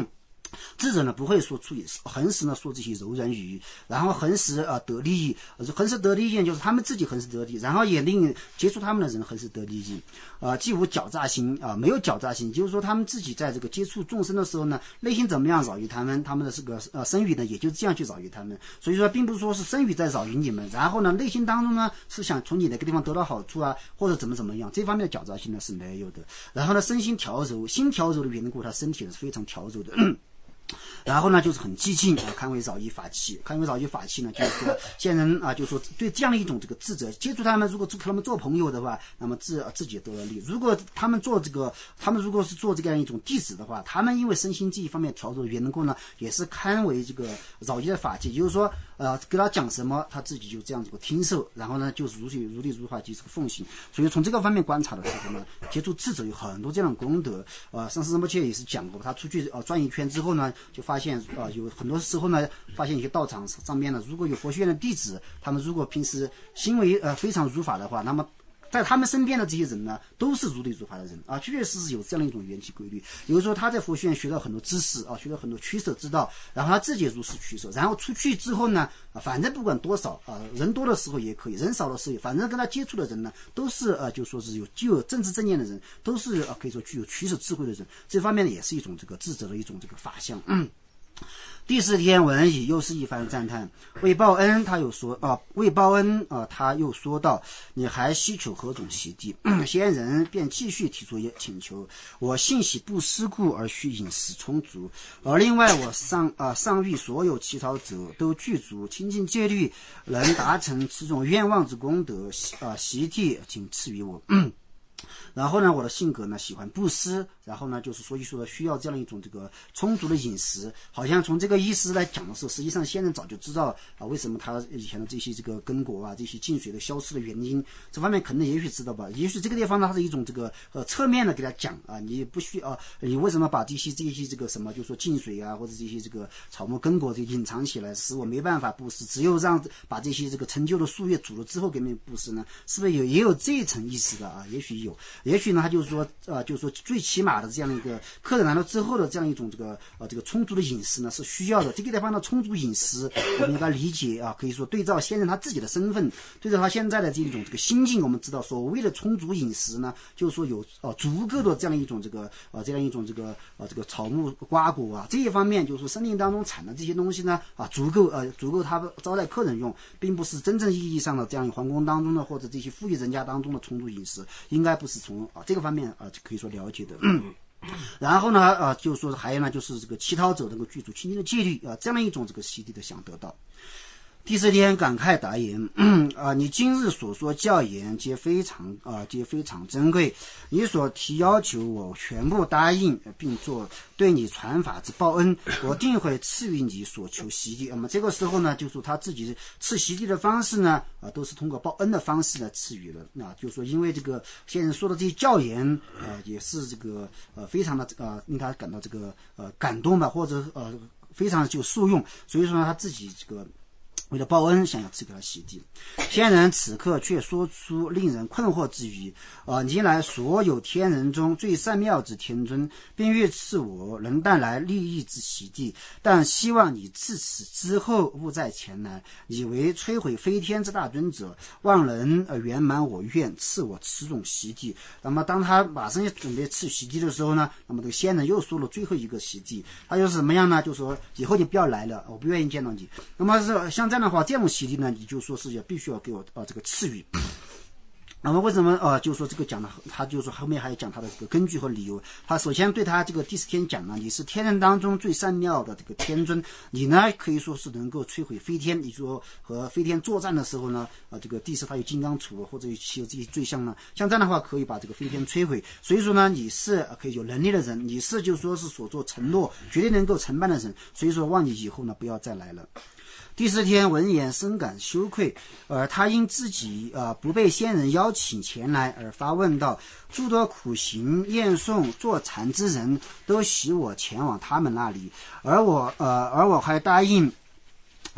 智者呢不会说出横时呢说这些柔软语，然后横时啊、呃、得利益，横时得利益就是他们自己横时得利益，然后也令接触他们的人横时得利益，啊、呃，既无狡诈心啊、呃，没有狡诈心，就是说他们自己在这个接触众生的时候呢，内心怎么样扰于他们，他们的这个呃身语呢也就这样去扰于他们，所以说并不是说是身语在扰于你们，然后呢内心当中呢是想从你那个地方得到好处啊，或者怎么怎么样，这方面的狡诈心呢是没有的。然后呢身心调柔，心调柔的缘故，他身体是非常调柔的。然后呢，就是很激进啊，堪为扰于法器，堪为扰于法器呢，就是说现人啊，就是说对这样的一种这个智者接触他们，如果和他们做朋友的话，那么自自己得了利；如果他们做这个，他们如果是做这样一种弟子的话，他们因为身心这一方面调柔的缘故呢，也是堪为这个扰于的法器，就是说呃，给他讲什么，他自己就这样子听受，然后呢，就是如理如理如法，就是个奉行。所以从这个方面观察的时候呢，接触智者有很多这样的功德。呃，上师仁波切也是讲过，他出去呃转一圈之后呢，就发现啊、呃，有很多时候呢，发现一些道场上面呢，如果有佛学院的弟子，他们如果平时行为呃非常如法的话，那么在他们身边的这些人呢，都是如理如法的人啊，确确实实有这样的一种缘起规律。比如说他在佛学院学到很多知识啊，学到很多取舍之道，然后他自己也如是取舍，然后出去之后呢，啊，反正不管多少啊，人多的时候也可以，人少的时候，反正跟他接触的人呢，都是呃，就说是有具有政治正念的人，都是呃可以说具有取舍智慧的人，这方面呢也是一种这个智者的一种这个法相。嗯。第四天文以又是一番赞叹，为报恩他又说啊，为报恩啊，他又说道：你还希求何种席地？仙人便继续提出请求，我信喜不思故而需饮食充足，而另外我上啊上谕所有乞讨者都具足清净戒律，能达成此种愿望之功德啊，席地请赐予我。嗯然后呢，我的性格呢喜欢布施，然后呢就是所以说需要这样一种这个充足的饮食。好像从这个意思来讲的时候，实际上先人早就知道啊，为什么他以前的这些这个根果啊，这些净水的消失的原因，这方面可能也许知道吧。也许这个地方呢，它是一种这个呃侧面的给他讲啊，你不需啊，你为什么把这些这些这个什么，就说净水啊或者这些这个草木根果这隐藏起来，使我没办法布施，只有让把这些这个陈旧的树叶煮了之后给你布施呢？是不是有也有这一层意思的啊？也许有。也许呢，他就是说，呃，就是说，最起码的这样的一个课程来了之后的这样一种这个呃这个充足的饮食呢是需要的。这个地方的充足饮食，我们应该理解啊，可以说对照先人他自己的身份，对照他现在的这种这个心境，我们知道所谓的充足饮食呢，就是说有呃足够的这样一种这个呃这样一种这个呃这个草木瓜果啊这一方面，就是说森林当中产的这些东西呢啊足够呃足够他招待客人用，并不是真正意义上的这样皇宫当中的或者这些富裕人家当中的充足饮食，应该不是从啊这个方面啊可以说了解的。嗯然后呢，呃，就是说还有呢，就是这个乞讨者能够具足清净的戒律啊，这样的一种这个席地的想得到。第四天感慨答言，啊，你今日所说教言皆非常啊，皆非常珍贵。你所提要求，我全部答应，并做对你传法之报恩，我定会赐予你所求席地。那么这个时候呢，就说他自己赐席地的方式呢，啊，都是通过报恩的方式来赐予的。啊，就说因为这个先人说的这些教言，呃，也是这个呃非常的呃令他感到这个呃感动吧，或者呃非常就受用，所以说呢，他自己这个。为了报恩，想要赐给他席地，仙人此刻却说出令人困惑之语：呃，你来所有天人中最善妙之天尊，并欲赐我能带来利益之席地，但希望你自此之后勿再前来。以为摧毁飞天之大尊者，望能呃圆满我愿，赐我此种席地。那么当他马上要准备赐席地的时候呢，那么这个仙人又说了最后一个席地，他就是怎么样呢？就说以后你不要来了，我不愿意见到你。那么是像这样的话，这种席地呢，你就说是要必须要给我呃这个赐予。那么为什么呃就说这个讲的，他就说后面还讲他的这个根据和理由。他首先对他这个第四天讲呢，你是天人当中最善妙的这个天尊，你呢可以说是能够摧毁飞天。你说和飞天作战的时候呢，啊、呃、这个地势他有金刚杵或者有这些罪相呢，像这样的话可以把这个飞天摧毁。所以说呢，你是可以有能力的人，你是就说是所做承诺绝对能够承办的人，所以说望你以后呢不要再来了。第四天闻言深感羞愧，而他因自己呃不被仙人邀请前来而发问道：诸多苦行念诵坐禅之人都许我前往他们那里，而我呃而我还答应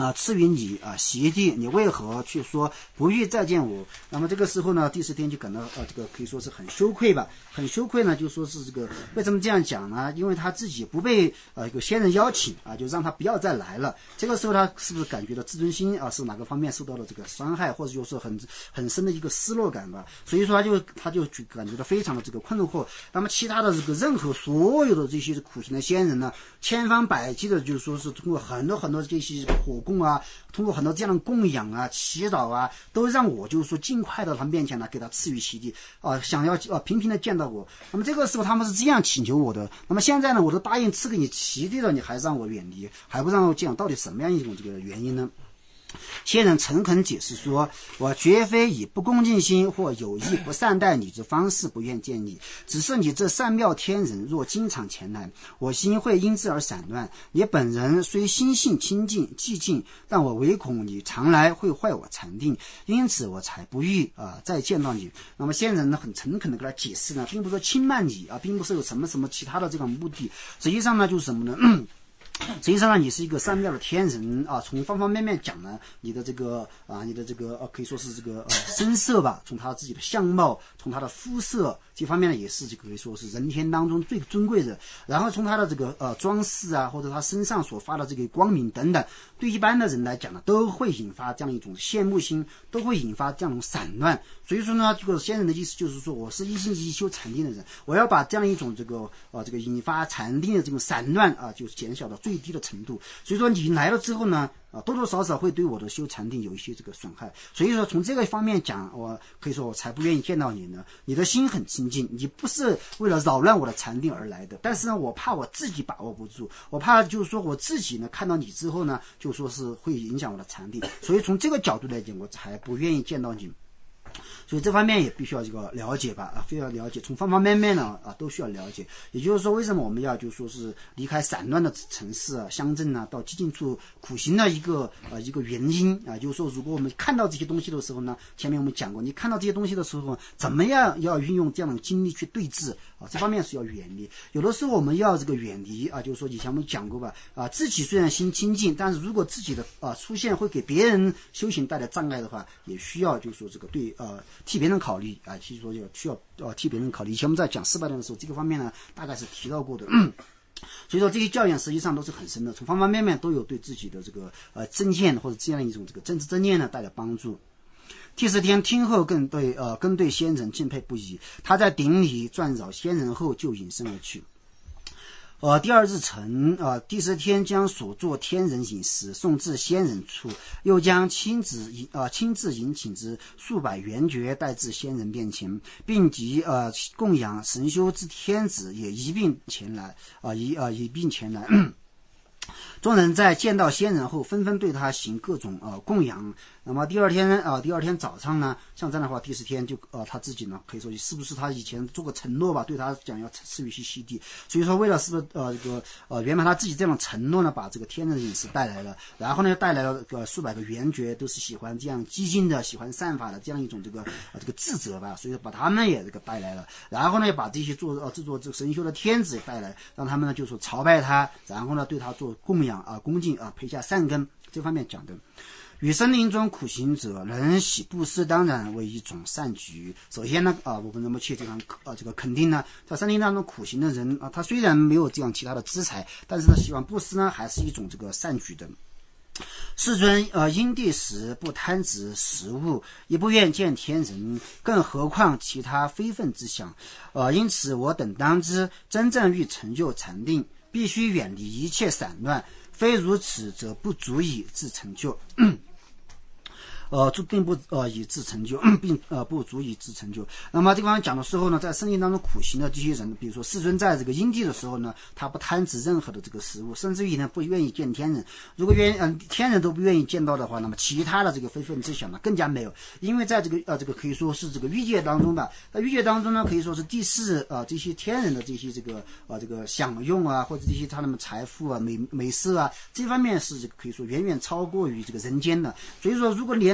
啊，赐予你啊席地，你为何去说不欲再见我？那么这个时候呢，第十天就感到呃，这个可以说是很羞愧吧，很羞愧呢，就说是这个为什么这样讲呢？因为他自己不被呃一个先人邀请啊，就让他不要再来了。这个时候他是不是感觉到自尊心啊是哪个方面受到了这个伤害，或者就是很很深的一个失落感吧？所以说他就他就感觉到非常的这个困惑。那么其他的这个任何所有的这些苦行的先人呢，千方百计的就是说是通过很多很多这些火供啊，通过很多这样的供养啊、祈祷啊，都让我就是说尽快到他面前呢，给他赐予席地啊、呃，想要啊、呃、频频的见到我。那么这个时候他们是这样请求我的。那么现在呢，我都答应赐给你席地了，你还让我远离，还不让我见，到底什么样一种这个原因呢？先人诚恳解释说，我绝非以不恭敬心或有意不善待你之方式不愿见你，只是你这善妙天人若经常前来，我心会因之而散乱。你本人虽心性清净寂静，但我唯恐你常来会坏我禅定，因此我才不欲啊、呃、再见到你。那么先人呢很诚恳的给他解释呢，并不是说轻慢你啊，并不是有什么什么其他的这个目的，实际上呢就是什么呢？嗯实际上呢，你是一个善妙的天人啊，从方方面面讲呢，你的这个啊，你的这个呃、啊，可以说是这个呃身色吧，从他自己的相貌，从他的肤色这方面呢，也是这个可以说是人天当中最尊贵的。然后从他的这个呃装饰啊，或者他身上所发的这个光明等等，对一般的人来讲呢，都会引发这样一种羡慕心，都会引发这样一种散乱。所以说呢，这个先人的意思就是说，我是一心一意修禅定的人，我要把这样一种这个呃这个引发禅定的这种散乱啊，就减小到最低的程度。所以说你来了之后呢，啊，多多少少会对我的修禅定有一些这个损害。所以说从这个方面讲，我可以说我才不愿意见到你呢。你的心很清净，你不是为了扰乱我的禅定而来的。但是呢，我怕我自己把握不住，我怕就是说我自己呢看到你之后呢，就说是会影响我的禅定。所以从这个角度来讲，我才不愿意见到你。所以这方面也必须要这个了解吧，啊，非常了解，从方方面面呢啊都需要了解。也就是说，为什么我们要就说是离开散乱的城市啊、乡镇啊，到寂静处苦行的一个呃一个原因啊，就是说，如果我们看到这些东西的时候呢，前面我们讲过，你看到这些东西的时候，怎么样要运用这样的精力去对治啊？这方面是要远离。有的时候我们要这个远离啊，就是说以前我们讲过吧，啊，自己虽然心清净，但是如果自己的啊出现会给别人修行带来障碍的话，也需要就是说这个对呃。替别人考虑啊，其实说就需要呃替别人考虑。以前我们在讲四百年的时候，这个方面呢大概是提到过的。嗯、所以说这些教养实际上都是很深的，从方方面面都有对自己的这个呃正见或者这样一种这个政治正念呢带来帮助。第十天听后更对呃更对先人敬佩不已，他在顶里转扰先人后就隐身而去。呃，第二日晨，呃，第十天将所作天人饮食送至先人处，又将亲自呃亲自迎请之数百圆觉带至先人面前，并及呃供养神修之天子也一并前来，啊、呃、一呃一并前来。众人在见到先人后，纷纷对他行各种呃供养。那么第二天啊、呃，第二天早上呢，像这样的话，第十天就呃他自己呢，可以说是不是他以前做过承诺吧，对他讲要赐予些悉地。所以说，为了是不是呃这个呃圆满他自己这样的承诺呢，把这个天人的饮食带来了，然后呢带来了呃数百个圆觉，都是喜欢这样激进的、喜欢善法的这样一种这个呃这个智者吧，所以说把他们也这个带来了，然后呢把这些做呃制作这个神修的天子也带来，让他们呢就说朝拜他，然后呢对他做供养啊、恭敬啊、培下善根，这方面讲的。与森林中苦行者，人喜布施当然为一种善举。首先呢，啊，我们那么去这样啊，这个肯定呢，在森林当中苦行的人啊，他虽然没有这样其他的资财，但是呢，喜欢布施呢，还是一种这个善举的。世尊，呃，因地时不贪执食物，也不愿见天人，更何况其他非分之想。呃，因此我等当知，真正欲成就禅定，必须远离一切散乱，非如此则不足以自成就。呃，这并不呃以自成就，并呃不足以自成就。那么这个方面讲的时候呢，在森林当中苦行的这些人，比如说世尊在这个因地的时候呢，他不贪执任何的这个食物，甚至于呢不愿意见天人。如果愿嗯、呃、天人都不愿意见到的话，那么其他的这个非分之想呢更加没有。因为在这个呃这个可以说是这个欲界当中吧，在欲界当中呢可以说是第四啊、呃、这些天人的这些这个啊、呃、这个享用啊，或者这些他们财富啊美美色啊这方面是这个可以说远远超过于这个人间的。所以说如果连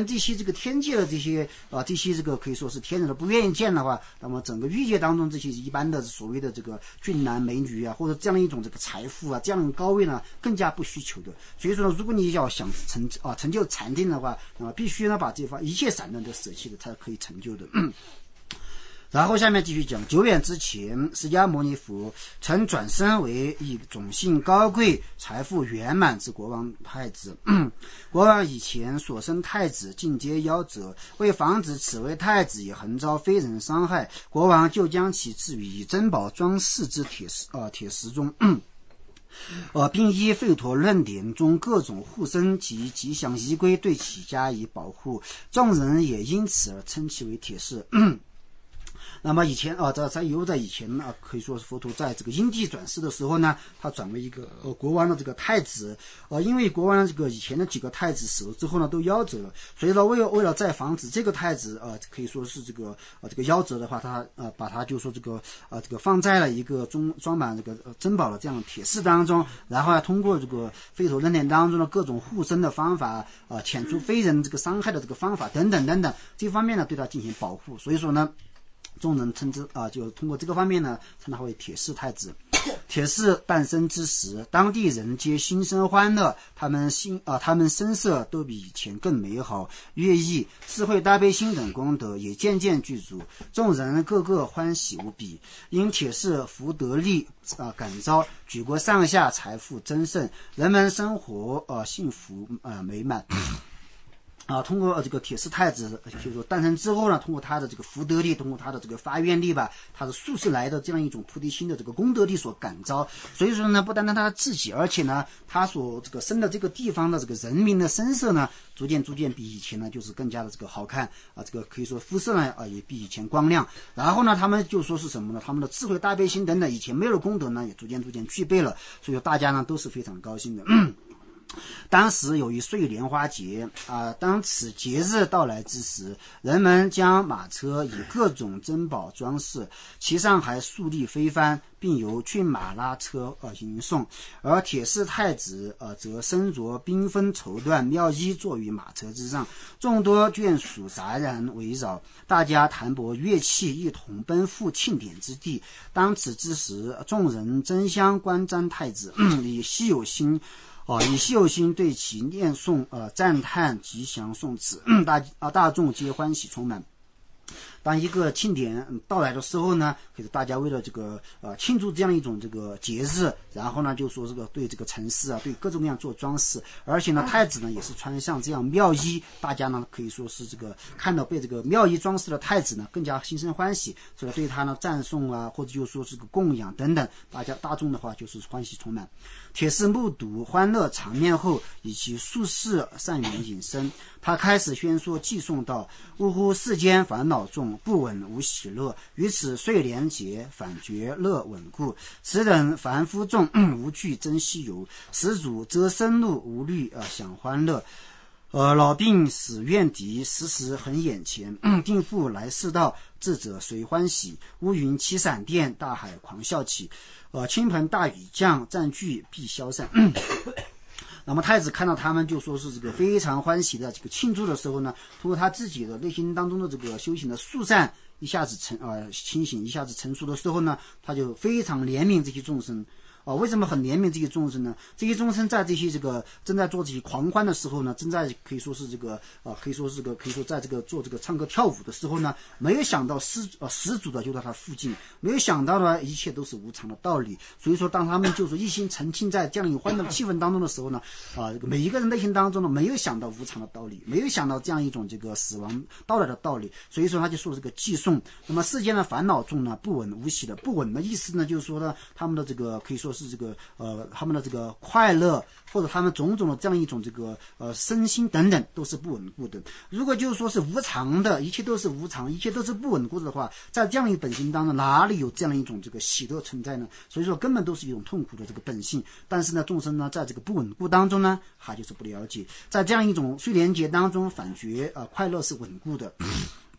这些这个天界的这些啊这些这个可以说是天人的不愿意见的话，那么整个欲界当中这些一般的所谓的这个俊男美女啊，或者这样一种这个财富啊，这样的高位呢，更加不需求的。所以说呢，如果你要想成啊成就禅定的话，那么必须呢把这方一切散乱都舍弃的，才可以成就的。嗯然后下面继续讲，久远之前，释迦牟尼佛曾转身为一种姓高贵、财富圆满之国王太子。国王以前所生太子尽皆夭折，为防止此位太子也横遭非人伤害，国王就将其置于以珍宝装饰之铁石呃铁石中。呃，并依吠陀论典中各种护身及吉祥仪规对其加以保护，众人也因此而称其为铁石。那么以前啊，在在由在以前啊，可以说是佛陀在这个因地转世的时候呢，他转为一个呃国王的这个太子，呃，因为国王的这个以前的几个太子死了之后呢，都夭折了，所以说为了为了再防止这个太子呃可以说是这个呃这个夭折的话，他呃把他就说这个呃这个放在了一个中装满这个呃珍宝的这样的铁室当中，然后呢通过这个吠陀论典当中的各种护身的方法啊、呃，遣除非人这个伤害的这个方法等等等等，这方面呢对他进行保护，所以说呢。众人称之啊，就通过这个方面呢，称他为铁氏太子。铁氏诞生之时，当地人皆心生欢乐，他们心啊，他们声色都比以前更美好，乐意、智慧、大悲心等功德也渐渐具足，众人个个欢喜无比。因铁氏福德力啊感召，举国上下财富增盛，人们生活啊幸福啊美满。啊，通过这个铁氏太子，就是说诞生之后呢，通过他的这个福德力，通过他的这个发愿力吧，他的数世来的这样一种菩提心的这个功德力所感召，所以说呢，不单单他自己，而且呢，他所这个生的这个地方的这个人民的声色呢，逐渐逐渐比以前呢，就是更加的这个好看啊，这个可以说肤色呢啊也比以前光亮。然后呢，他们就说是什么呢？他们的智慧、大悲心等等，以前没有的功德呢，也逐渐逐渐具备了，所以说大家呢都是非常高兴的。当时有一岁莲花节啊、呃，当此节日到来之时，人们将马车以各种珍宝装饰，其上还竖立飞幡，并由骏马拉车呃迎送。而铁氏太子呃则身着缤纷绸缎妙衣，坐于马车之上，众多眷属杂然围绕，大家弹拨乐器，一同奔赴庆典之地。当此之时，众人争相观瞻太子，以稀有心。哦，以稀有心对其念诵呃赞叹吉祥颂词，大啊大众皆欢喜充满。当一个庆典到来的时候呢，可是大家为了这个呃庆祝这样一种这个节日，然后呢就说这个对这个城市啊，对各种各样做装饰，而且呢太子呢也是穿上这样妙衣，大家呢可以说是这个看到被这个妙衣装饰的太子呢更加心生欢喜，所以对他呢赞颂啊，或者就说是个供养等等，大家大众的话就是欢喜充满。铁氏目睹欢乐场面后，以其术士善缘引申，他开始宣说寄颂道：呜呼，世间烦恼重，不稳无喜乐，于此岁连结，反觉乐稳固。此等凡夫众，无惧真稀有，始祖则生怒无虑啊、呃，享欢乐。呃，老病死怨敌，时时恒眼前。定复来世道，智者随欢喜。乌云起闪电，大海狂笑起。呃，倾盆大雨降，占据必消散。那么太子看到他们就说是这个非常欢喜的这个庆祝的时候呢，通过他自己的内心当中的这个修行的速善一下子成呃清醒，一下子成熟的时候呢，他就非常怜悯这些众生。啊、哦，为什么很怜悯这些众生呢？这些众生在这些这个正在做这些狂欢的时候呢，正在可以说是这个啊、呃，可以说是这个可以说在这个做这个唱歌跳舞的时候呢，没有想到始呃始祖的就在他附近，没有想到呢一切都是无常的道理。所以说，当他们就是一心沉浸在这样一个欢乐的气氛当中的时候呢，啊、呃，这个每一个人内心当中呢，没有想到无常的道理，没有想到这样一种这个死亡到来的道理。所以说，他就说这个寄颂。那么世间的烦恼中呢，不稳无喜的，不稳的意思呢，就是说呢，他们的这个可以说是这个呃，他们的这个快乐或者他们种种的这样一种这个呃身心等等都是不稳固的。如果就是说是无常的，一切都是无常，一切都是不稳固的话，在这样一个本性当中，哪里有这样一种这个喜乐存在呢？所以说根本都是一种痛苦的这个本性。但是呢，众生呢在这个不稳固当中呢，他就是不了解，在这样一种睡莲劫当中，反觉呃快乐是稳固的。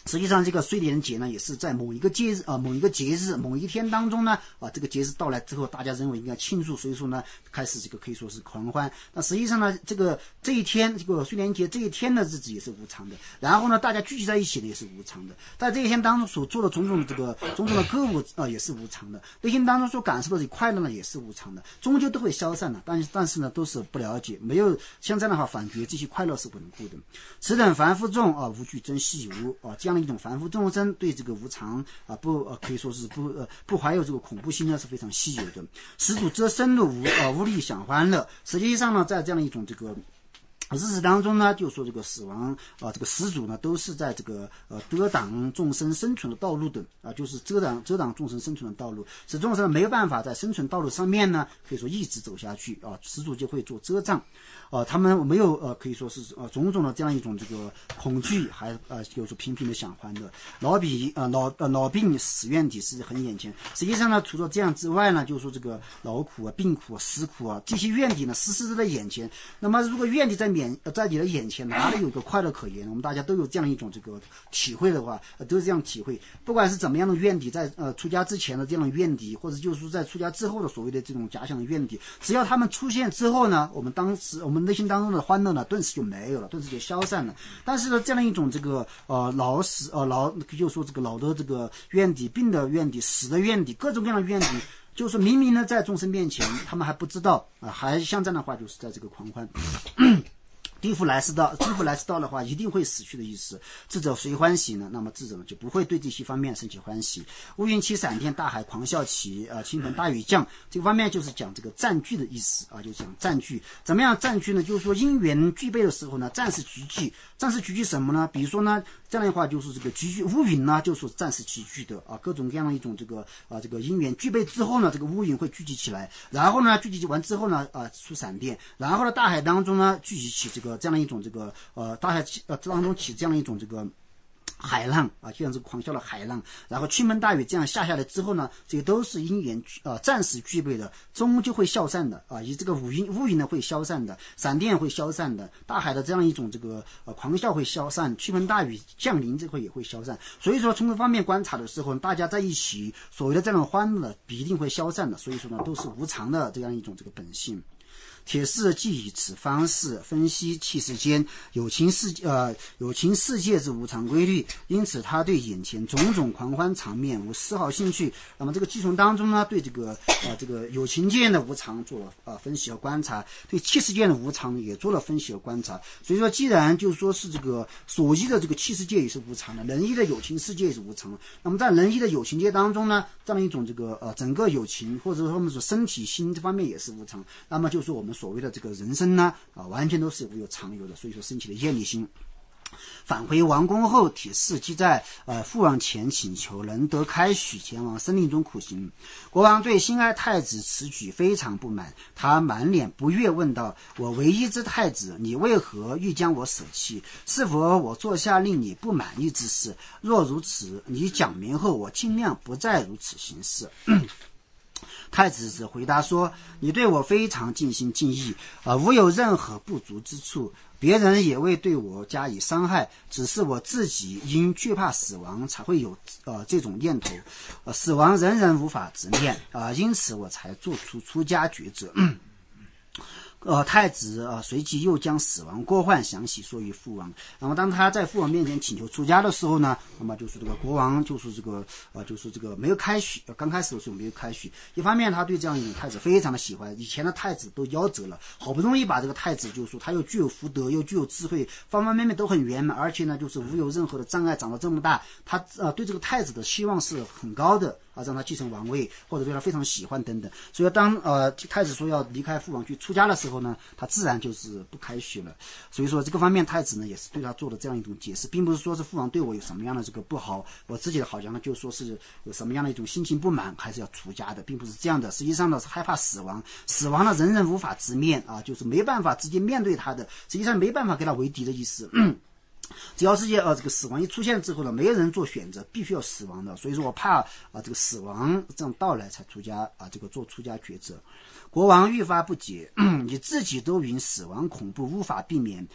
实际上这个睡莲节呢也是在某一个节日啊、呃、某一个节日某一天当中呢啊、呃、这个节日到来之后，大家认为应该庆祝，所以说呢开始这个可以说是狂欢。那实际上呢这个这一天这个睡莲节这一天的日子也是无常的，然后呢大家聚集在一起呢也是无常的，在这一天当中所做的种种的这个种种的歌舞啊、呃、也是无常的，内心当中所感受的这快乐呢也是无常的，终究都会消散的，但是但是呢都是不了解，没有像这样的话反觉这些快乐是稳固的。此等凡夫众啊、呃、无惧珍惜无啊、呃、这样的一种凡夫众生对这个无常啊、呃、不呃可以说是不呃不怀有这个恐怖心呢是非常稀有的。始祖则深入无呃无力享欢乐，实际上呢在这样的一种这个日子当中呢，就说这个死亡啊、呃，这个始祖呢，都是在这个呃遮挡众生生存的道路的啊、呃，就是遮挡遮挡众生生存的道路，使众生没有办法在生存道路上面呢，可以说一直走下去啊，始祖就会做遮障。呃，他们没有呃，可以说是呃种种的这样一种这个恐惧，还呃就是频频的享欢乐。老比呃老呃老病死怨体是很眼前。实际上呢，除了这样之外呢，就是说这个劳苦啊、病苦啊、死苦啊这些怨体呢，时时都在眼前。那么如果怨体在面呃在你的眼前，哪里有一个快乐可言？我们大家都有这样一种这个体会的话，呃、都是这样体会。不管是怎么样的怨体，在呃出家之前的这样的怨体，或者就是说在出家之后的所谓的这种假想的怨体，只要他们出现之后呢，我们当时我们内心当中的欢乐呢，顿时就没有了，顿时就消散了。但是呢，这样一种这个呃老死呃老，就说这个老的这个怨体、病的怨体、死的怨体、各种各样的怨体，就是明明呢在众生面前，他们还不知道啊、呃，还像这样的话，就是在这个狂欢。地府来世道，地府来世道的话，一定会死去的意思。智者谁欢喜呢？那么智者呢就不会对这些方面升起欢喜。乌云起，闪电，大海狂啸起，呃，倾盆大雨降。这个方面就是讲这个占据的意思啊，就是讲占据。怎么样占据呢？就是说因缘具备的时候呢，暂时聚集。暂时聚集什么呢？比如说呢，这样的话就是这个聚集乌云呢，就是暂时聚集的啊，各种各样的一种这个啊这个因缘具备之后呢，这个乌云会聚集起来，然后呢聚集完之后呢啊出闪电，然后呢大海当中呢聚集起这个这样的一种这个呃大海呃当中起这样的一种这个海浪啊，就像这个狂啸的海浪，然后倾盆大雨这样下下来之后呢，这个都是因缘呃暂时具备的，终究会消散的啊。以这个乌云乌云呢会消散的，闪电会消散的，大海的这样一种这个呃狂啸会消散，倾盆大雨降临这会也会消散。所以说从这方面观察的时候，大家在一起所谓的这样的欢乐必定会消散的。所以说呢，都是无常的这样一种这个本性。铁士既以此方式分析气世间有情世呃有情世界之无常规律，因此他对眼前种种狂欢场面无丝毫兴趣。那么这个继从当中呢，对这个呃这个有情界的无常做了呃分析和观察，对气世界的无常也做了分析和观察。所以说，既然就是说是这个所依的这个气世界也是无常的，人依的有情世界也是无常的。那么在人依的有情界当中呢，这样一种这个呃整个有情或者说我们说身体心这方面也是无常。那么就是我们所谓的这个人生呢，啊，完全都是无有常有的，所以说升起了厌离心。返回王宫后，铁士即在呃父王前请求能得开许，前往森林中苦行。国王对心爱太子此举非常不满，他满脸不悦问道：“我唯一之太子，你为何欲将我舍弃？是否我做下令你不满意之事？若如此，你讲明后，我尽量不再如此行事。”太子只回答说：“你对我非常尽心尽意，啊、呃，无有任何不足之处。别人也未对我加以伤害，只是我自己因惧怕死亡才会有呃这种念头。呃，死亡人人无法直面啊、呃，因此我才做出出家抉择。”呃，太子呃随即又将死亡过患详细说于父王。然后当他在父王面前请求出家的时候呢，那么就是这个国王就是这个呃就是这个没有开许，刚开始的时候没有开许。一方面他对这样一种太子非常的喜欢，以前的太子都夭折了，好不容易把这个太子就是说他又具有福德又具有智慧，方方面面都很圆满，而且呢就是无有任何的障碍，长得这么大，他呃对这个太子的希望是很高的。啊，让他继承王位，或者对他非常喜欢等等。所以当呃太子说要离开父王去出家的时候呢，他自然就是不开许了。所以说这个方面太子呢也是对他做的这样一种解释，并不是说是父王对我有什么样的这个不好，我自己的好像呢就说是有什么样的一种心情不满，还是要出家的，并不是这样的。实际上呢是害怕死亡，死亡呢人人无法直面啊，就是没办法直接面对他的，实际上没办法跟他为敌的意思。只要世界呃这个死亡一出现之后呢，没有人做选择，必须要死亡的。所以说我怕啊、呃、这个死亡这样到来才出家啊、呃、这个做出家抉择。国王愈发不解，你自己都云死亡恐怖无法避免，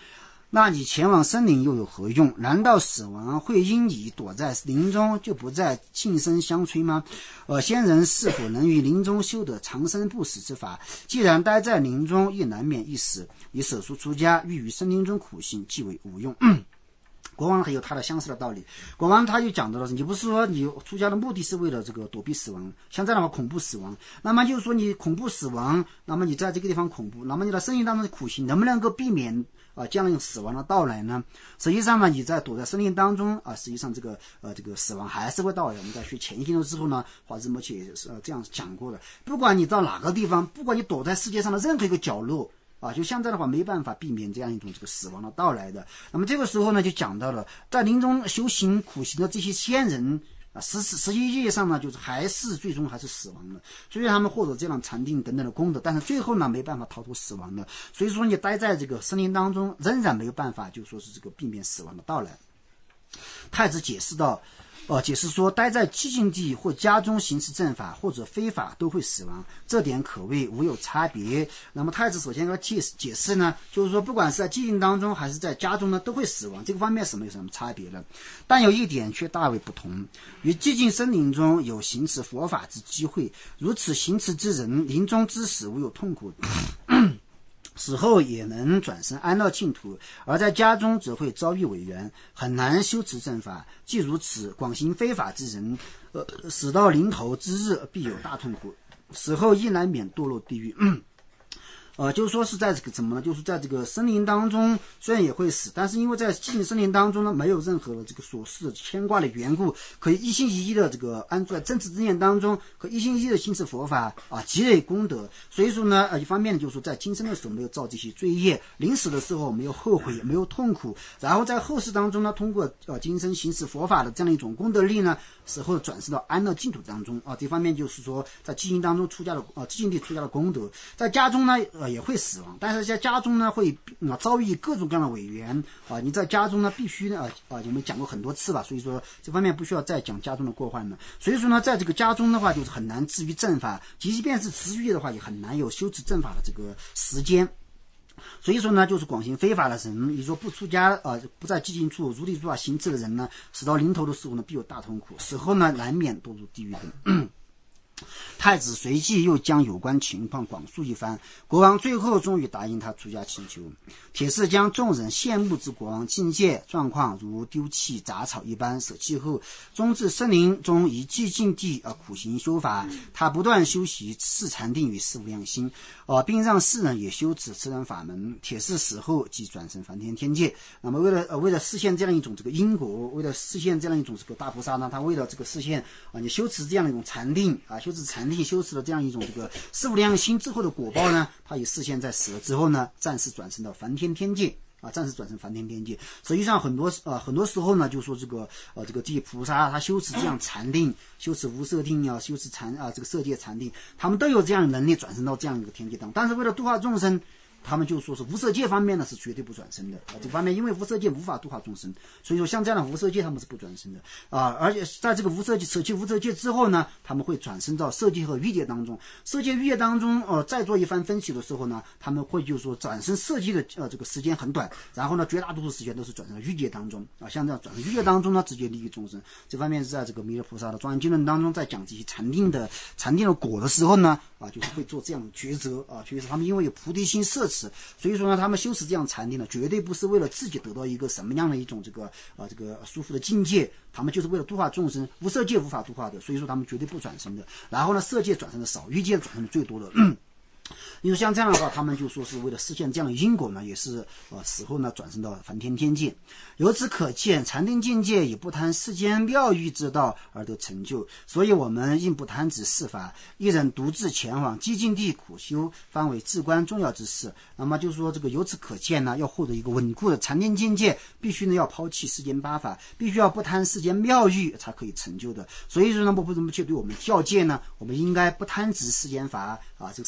那你前往森林又有何用？难道死亡会因你躲在林中就不再近身相催吗？呃，先人是否能于林中修得长生不死之法？既然待在林中，亦难免一死。你舍书出家，欲于森林中苦行，即为无用。嗯国王还有他的相似的道理，国王他就讲到了，你不是说你出家的目的是为了这个躲避死亡，像这样的话恐怖死亡，那么就是说你恐怖死亡，那么你在这个地方恐怖，那么你的生命当中的苦行能不能够避免啊、呃、这样死亡的到来呢？实际上呢，你在躲在森林当中啊、呃，实际上这个呃这个死亡还是会到来。我们在学前心的时候呢，华兹摩切也是、呃、这样讲过的，不管你到哪个地方，不管你躲在世界上的任何一个角落。啊，就像这样的话，没办法避免这样一种这个死亡的到来的。那么这个时候呢，就讲到了在林中修行苦行的这些先人啊，实实际意义上呢，就是还是最终还是死亡了。虽然他们获得这样禅定等等的功德，但是最后呢，没办法逃脱死亡的。所以说，你待在这个森林当中，仍然没有办法，就说是这个避免死亡的到来。太子解释道。呃，解释说，待在寂静地或家中行持正法或者非法都会死亡，这点可谓无有差别。那么太子首先要解解释呢，就是说，不管是在寂静当中还是在家中呢，都会死亡。这个方面是没有什么差别的，但有一点却大为不同：于寂静森林中有行持佛法之机会，如此行持之人，临终之时无有痛苦。死后也能转身安乐净土，而在家中则会遭遇违缘，很难修持正法。既如此，广行非法之人，呃，死到临头之日，必有大痛苦，死后亦难免堕落地狱。嗯呃，就是说是在这个怎么呢？就是在这个森林当中，虽然也会死，但是因为在寂静森林当中呢，没有任何的这个琐事牵挂的缘故，可以一心一意的这个安住在正知之念当中，可一心一意的行持佛法啊，积累功德。所以说呢，呃，一方面呢，就是说在今生的时候没有造这些罪业，临死的时候没有后悔，也没有痛苦，然后在后世当中呢，通过呃今生行持佛法的这样一种功德力呢，死后转世到安乐净土当中啊。这方面就是说，在寂静当中出家的啊，寂静地出家的功德，在家中呢，呃。也会死亡，但是在家中呢会、嗯、遭遇各种各样的违缘啊！你在家中呢必须呢啊啊，我们讲过很多次吧，所以说这方面不需要再讲家中的过患了。所以说呢，在这个家中的话，就是很难至于正法，即便是持欲的话，也很难有修持正法的这个时间。所以说呢，就是广行非法的人，你说不出家啊、呃，不在寂静处如理如法行持的人呢，死到临头的时候呢，必有大痛苦，死后呢难免堕入地狱的。嗯太子随即又将有关情况广述一番，国王最后终于答应他出家祈求。铁氏将众人羡慕之国王境界状况如丢弃杂草一般舍弃后，终至森林中以寂静地而苦行修法。他不断修习四禅定与四无量心，呃，并让世人也修持此等法门。铁氏死后即转生梵天天界。那么为了呃为了实现这样一种这个因果，为了实现这样一种这个大菩萨呢，他为了这个实现啊、呃，你修持这样一种禅定啊。修持禅定修持了这样一种这个四无量心之后的果报呢，他也实现在死了之后呢，暂时转生到梵天天界啊，暂时转成梵天天界。实际上很多呃很多时候呢，就说这个呃这个地菩萨他修持这样禅定，修持无色定啊，修持禅啊这个色界禅定，他们都有这样的能力转生到这样一个天界当中。但是为了度化众生，他们就说是无色界方面呢是绝对不转生的啊，这方面因为无色界无法度化众生，所以说像这样的无色界他们是不转生的啊。而且在这个无色界舍弃无色界之后呢，他们会转生到色界和欲界当中。色界欲界当中呃再做一番分析的时候呢，他们会就是说转生色界的呃这个时间很短，然后呢绝大多数时间都是转生到欲界当中啊。像这样转生欲界当中呢，直接利益众生。这方面是在这个弥勒菩萨的庄严经论当中，在讲这些禅定的禅定的果的时候呢，啊就是会做这样的抉择啊，就是他们因为有菩提心摄持。所以说呢，他们修持这样禅定呢，绝对不是为了自己得到一个什么样的一种这个呃这个舒服的境界，他们就是为了度化众生。无色界无法度化的，所以说他们绝对不转生的。然后呢，色界转生的少，欲界转生的最多的。嗯因为像这样的话，他们就说是为了实现这样的因果呢，也是呃死后呢转生到梵天天界。由此可见，禅定境界以不贪世间妙欲之道而得成就。所以我们应不贪执世法，一人独自前往寂静地苦修，方为至关重要之事。那么就是说，这个由此可见呢，要获得一个稳固的禅定境界，必须呢要抛弃世间八法，必须要不贪世间妙欲才可以成就的。所以说呢，为什么去对我们教诫呢？我们应该不贪执世间法啊，这个世间法要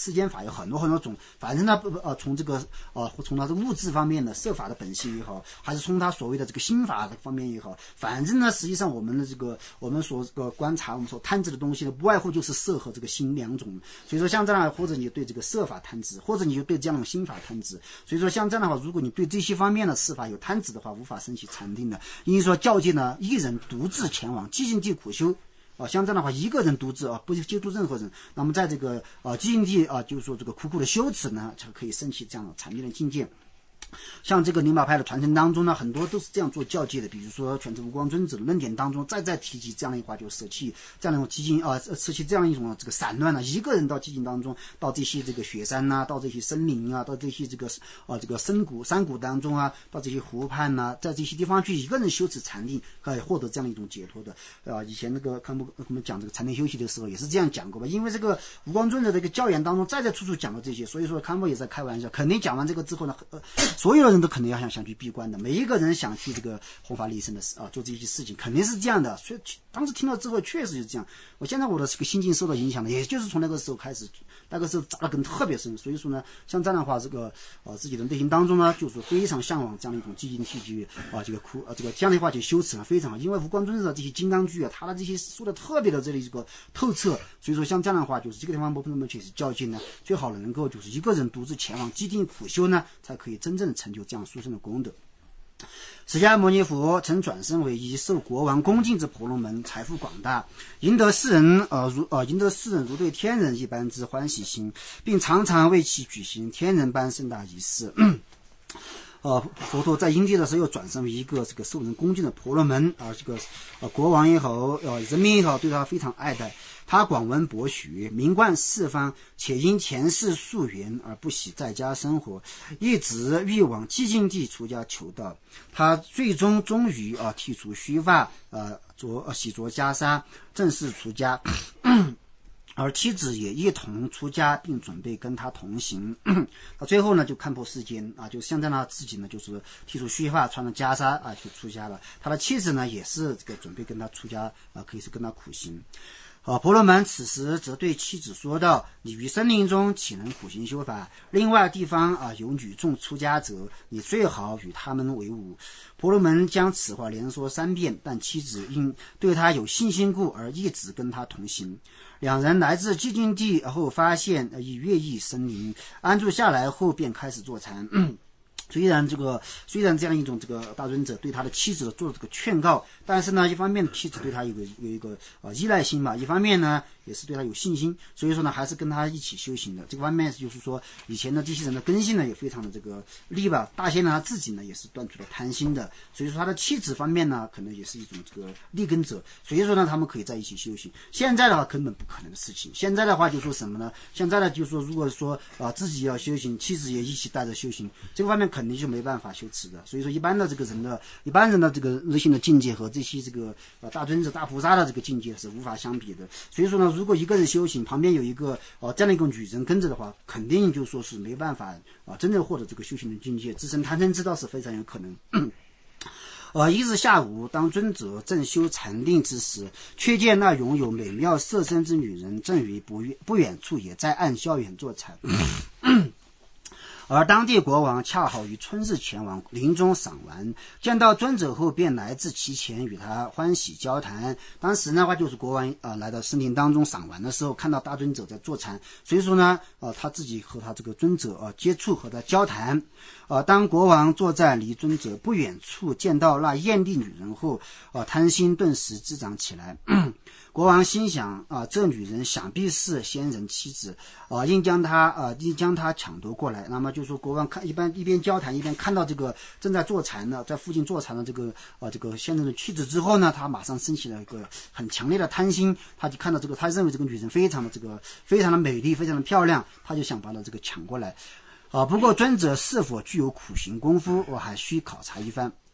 有很多很多种，反正呢呃从这个呃从他的物质方面的色法的本性也好，还是从他所谓的这个心法的方面也好，反正呢实际上我们的这个我们所这个观察我们所贪执的东西呢，不外乎就是色和这个心两种。所以说像这样，或者你对这个色法贪执，或者你就对这样的心法贪执。所以说像这样的话，如果你对这些方面的事法有贪执的话，无法升起禅定的。因为说教诫呢，一人独自前往寂静地苦修。啊，像这样的话，一个人独自啊，不接触任何人，那么在这个啊寂静地啊，就是说这个苦苦的修持呢，才可以升起这样的禅定的境界。像这个灵宝派的传承当中呢，很多都是这样做教诫的。比如说全知无光尊者的论点当中，再再提及这样的一话，就舍弃这样一种寂静啊，舍弃这样一种这个散乱呢、啊，一个人到寂静当中，到这些这个雪山呐、啊，到这些森林啊，到这些这个啊这个深谷山谷当中啊，到这些湖畔呐、啊，在这些地方去一个人修持禅定，可以获得这样的一种解脱的。啊，以前那个看我们讲这个禅定修习的时候，也是这样讲过吧？因为这个无光尊者的一个教言当中，再再处处讲了这些，所以说康波也在开玩笑，肯定讲完这个之后呢，呃。所有的人都肯定要想想去闭关的，每一个人想去这个弘法利生的啊，做这些事情肯定是这样的。所以当时听到之后，确实是这样。我现在我的这个心境受到影响的，也就是从那个时候开始，那个时候扎的根特别深。所以说呢，像这样的话，这个呃自己的内心当中呢，就是非常向往这样的一种寂静体去啊，这个苦啊，这个这样的话去修持呢非常好。因为无光尊者的这些金刚句啊，他的这些说的特别的这里这个透彻。所以说像这样的话，就是这个地方我们确实较劲呢，最好能够就是一个人独自前往寂静苦修呢，才可以真正成就这样殊胜的功德。释迦牟尼佛曾转生为以受国王恭敬之婆罗门，财富广大，赢得世人呃如呃赢得世人如对天人一般之欢喜心，并常常为其举行天人般盛大仪式。呃，佛陀在因地的时候又转生为一个这个受人恭敬的婆罗门啊、呃，这个呃国王也好，呃人民也好，对他非常爱戴。他广闻博学，名冠四方，且因前世夙缘而不喜在家生活，一直欲往寂静地出家求道。他最终终于啊剃除须发，呃着呃洗着袈裟，正式出家。而妻子也一同出家，并准备跟他同行。到最后呢，就看破世间啊，就现在呢自己呢就是剃除须发，穿了袈裟啊，就出家了。他的妻子呢也是这个准备跟他出家啊，可以是跟他苦行。啊，婆罗门此时则对妻子说道：“你于森林中岂能苦行修法？另外地方啊有女众出家者，你最好与他们为伍。”婆罗门将此话连说三遍，但妻子因对他有信心故而一直跟他同行。两人来至寂静地后，发现已越溢森林，安住下来后便开始坐禅。虽然这个虽然这样一种这个大尊者对他的妻子做了这个劝告，但是呢，一方面妻子对他有个有一个呃依赖心吧，一方面呢也是对他有信心，所以说呢还是跟他一起修行的。这个方面就是说，以前的这些人的根性呢也非常的这个利吧。大仙呢他自己呢也是断除了贪心的，所以说他的妻子方面呢可能也是一种这个利根者，所以说呢他们可以在一起修行。现在的话根本不可能的事情。现在的话就说什么呢？现在呢就说如果说啊、呃、自己要修行，妻子也一起带着修行，这个方面肯定就没办法修持的。所以说一般的这个人的一般人的这个内心的境界和这些这个呃大尊者大菩萨的这个境界是无法相比的。所以说呢，如果一个人修行，旁边有一个呃这样的一个女人跟着的话，肯定就说是没办法啊、呃、真正获得这个修行的境界，自身贪嗔痴道是非常有可能。呃，一日下午，当尊者正修禅定之时，却见那拥有美妙色身之女人正于不远不远处也在暗宵远坐禅。而当地国王恰好于春日前往林中赏玩，见到尊者后便来至其前与他欢喜交谈。当时呢话就是国王呃来到森林当中赏玩的时候，看到大尊者在坐禅，所以说呢呃他自己和他这个尊者呃接触和他交谈。呃当国王坐在离尊者不远处，见到那艳丽女人后，呃贪心顿时滋长起来。国王心想啊、呃，这女人想必是仙人妻子啊、呃，应将她啊、呃，应将她抢夺过来。那么就说国王看一般一边交谈一边看到这个正在坐禅的，在附近坐禅的这个啊、呃、这个仙人的妻子之后呢，他马上升起了一个很强烈的贪心。他就看到这个，他认为这个女人非常的这个非常的美丽，非常的漂亮，他就想把她这个抢过来。啊、呃，不过尊者是否具有苦行功夫，我还需考察一番。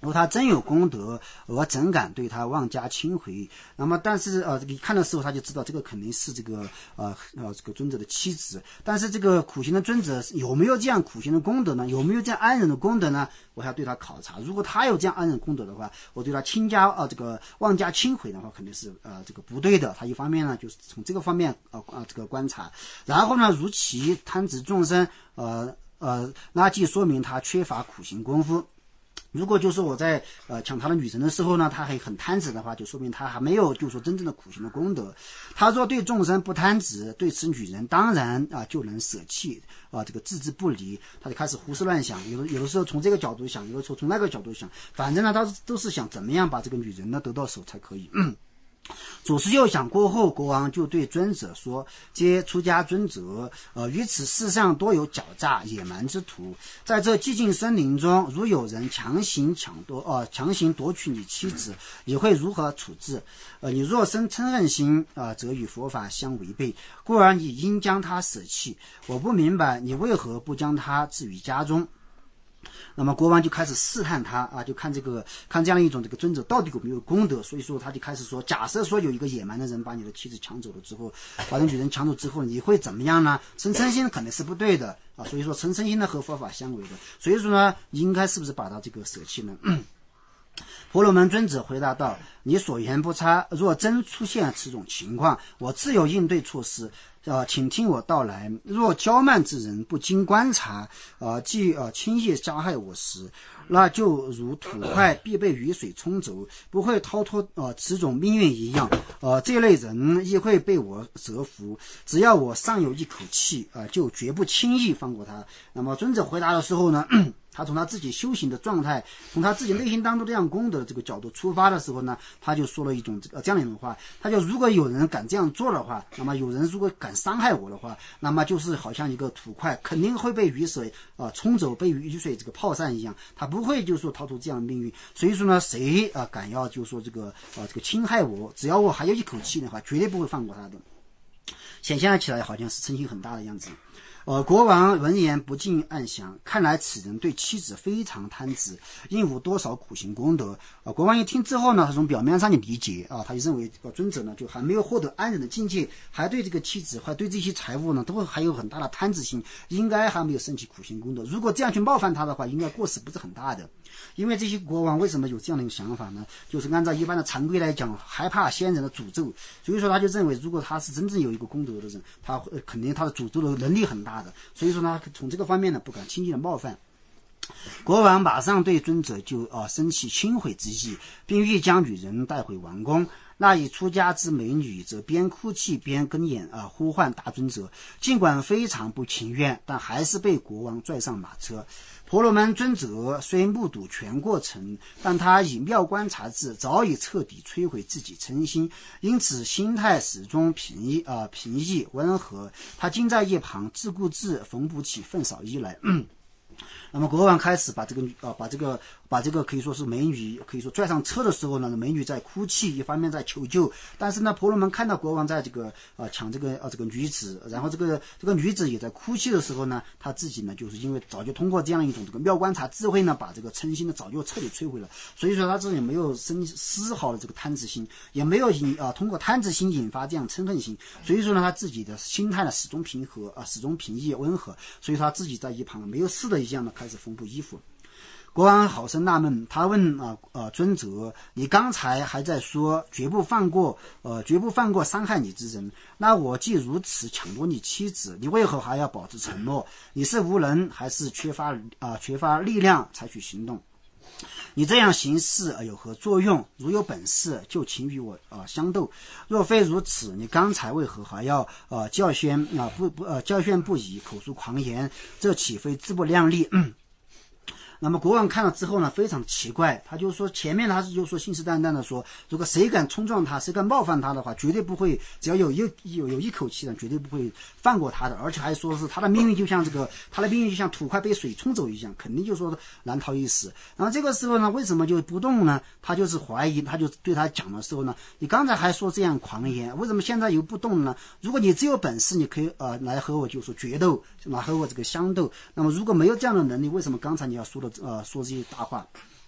如果他真有功德，而怎敢对他妄加轻回？那么，但是呃，这个一看的时候，他就知道这个肯定是这个呃呃这个尊者的妻子。但是这个苦行的尊者有没有这样苦行的功德呢？有没有这样安忍的功德呢？我还要对他考察。如果他有这样安忍功德的话，我对他轻加呃这个妄加轻回的话，肯定是呃这个不对的。他一方面呢，就是从这个方面呃啊这个观察，然后呢，如其贪执众生，呃呃，那即说明他缺乏苦行功夫。如果就是我在呃抢他的女人的时候呢，他还很贪执的话，就说明他还没有就是说真正的苦行的功德。他若对众生不贪执，对此女人当然啊就能舍弃啊这个置之不理，他就开始胡思乱想，有的有的时候从这个角度想，有的时候从那个角度想，反正呢他都是想怎么样把这个女人呢得到手才可以。嗯左思右想过后，国王就对尊者说：“皆出家尊者，呃，于此世上多有狡诈野蛮之徒。在这寂静森林中，如有人强行抢夺，呃，强行夺取你妻子，你会如何处置？呃，你若生嗔恨心，啊、呃，则与佛法相违背，故而你应将他舍弃。我不明白你为何不将他置于家中。”那么国王就开始试探他啊，就看这个看这样一种这个尊者到底有没有功德。所以说他就开始说，假设说有一个野蛮的人把你的妻子抢走了之后，把这女人抢走之后，你会怎么样呢？生嗔心肯定是不对的啊，所以说生嗔心呢和佛法相违的，所以说呢应该是不是把他这个舍弃呢？嗯婆罗门尊者回答道：“你所言不差，若真出现此种情况，我自有应对措施。呃，请听我道来。若骄慢之人不经观察，呃，即呃轻易加害我时，那就如土块必被雨水冲走，不会逃脱呃此种命运一样。呃，这类人亦会被我折服。只要我尚有一口气，呃，就绝不轻易放过他。”那么尊者回答的时候呢？他从他自己修行的状态，从他自己内心当中这样功德的这个角度出发的时候呢，他就说了一种这个这样的一种话，他就如果有人敢这样做的话，那么有人如果敢伤害我的话，那么就是好像一个土块肯定会被雨水啊、呃、冲走，被雨水这个泡散一样，他不会就是说逃出这样的命运。所以说呢，谁啊、呃、敢要就是说这个啊、呃、这个侵害我，只要我还有一口气的话，绝对不会放过他的。显现起来好像是嗔心很大的样子。呃，国王闻言不禁暗想，看来此人对妻子非常贪执，应无多少苦行功德。呃，国王一听之后呢，他从表面上的理解啊，他就认为这个尊者呢就还没有获得安忍的境界，还对这个妻子，还对这些财物呢，都还有很大的贪执心，应该还没有升起苦行功德。如果这样去冒犯他的话，应该过失不是很大的。因为这些国王为什么有这样的一个想法呢？就是按照一般的常规来讲，害怕先人的诅咒，所以说他就认为，如果他是真正有一个功德的人，他、呃、肯定他的诅咒的能力很大的，所以说呢，从这个方面呢，不敢轻易的冒犯。国王马上对尊者就啊、呃、生起轻悔之意，并欲将女人带回王宫。那一出家之美女则边哭泣边跟眼啊、呃、呼唤大尊者，尽管非常不情愿，但还是被国王拽上马车。婆罗门尊者虽目睹全过程，但他以妙观察智，早已彻底摧毁自己嗔心，因此心态始终平易啊、呃、平易温和。他竟在一旁自顾自缝补起粪扫衣来。嗯那么国王开始把这个啊把这个把这个可以说是美女可以说拽上车的时候呢，美女在哭泣，一方面在求救，但是呢婆罗门看到国王在这个啊抢这个啊这个女子，然后这个这个女子也在哭泣的时候呢，他自己呢就是因为早就通过这样一种这个妙观察智慧呢，把这个嗔心呢早就彻底摧毁了，所以说他自己没有生丝毫的这个贪执心，也没有引啊通过贪执心引发这样嗔恨心，所以说呢他自己的心态呢始终平和啊始终平易温和，所以他自己在一旁没有事的一样呢开始缝补衣服。国王好生纳闷，他问啊呃尊者，你刚才还在说绝不放过呃绝不放过伤害你之人，那我既如此抢夺你妻子，你为何还要保持承诺？你是无能还是缺乏啊、呃、缺乏力量采取行动？你这样行事有何作用？如有本事，就请与我啊、呃、相斗；若非如此，你刚才为何还要呃教宣啊、呃、不不呃教宣不已，口出狂言？这岂非自不量力？嗯那么国王看了之后呢，非常奇怪，他就说前面他是就说信誓旦旦的说，如果谁敢冲撞他，谁敢冒犯他的话，绝对不会，只要有一有有一口气呢，绝对不会放过他的，而且还说是他的命运就像这个，他的命运就像土块被水冲走一样，肯定就说难逃一死。然后这个时候呢，为什么就不动呢？他就是怀疑，他就对他讲的时候呢，你刚才还说这样狂言，为什么现在又不动呢？如果你只有本事，你可以呃来和我就说决斗，来和我这个相斗。那么如果没有这样的能力，为什么刚才你要说的呃说这些大话？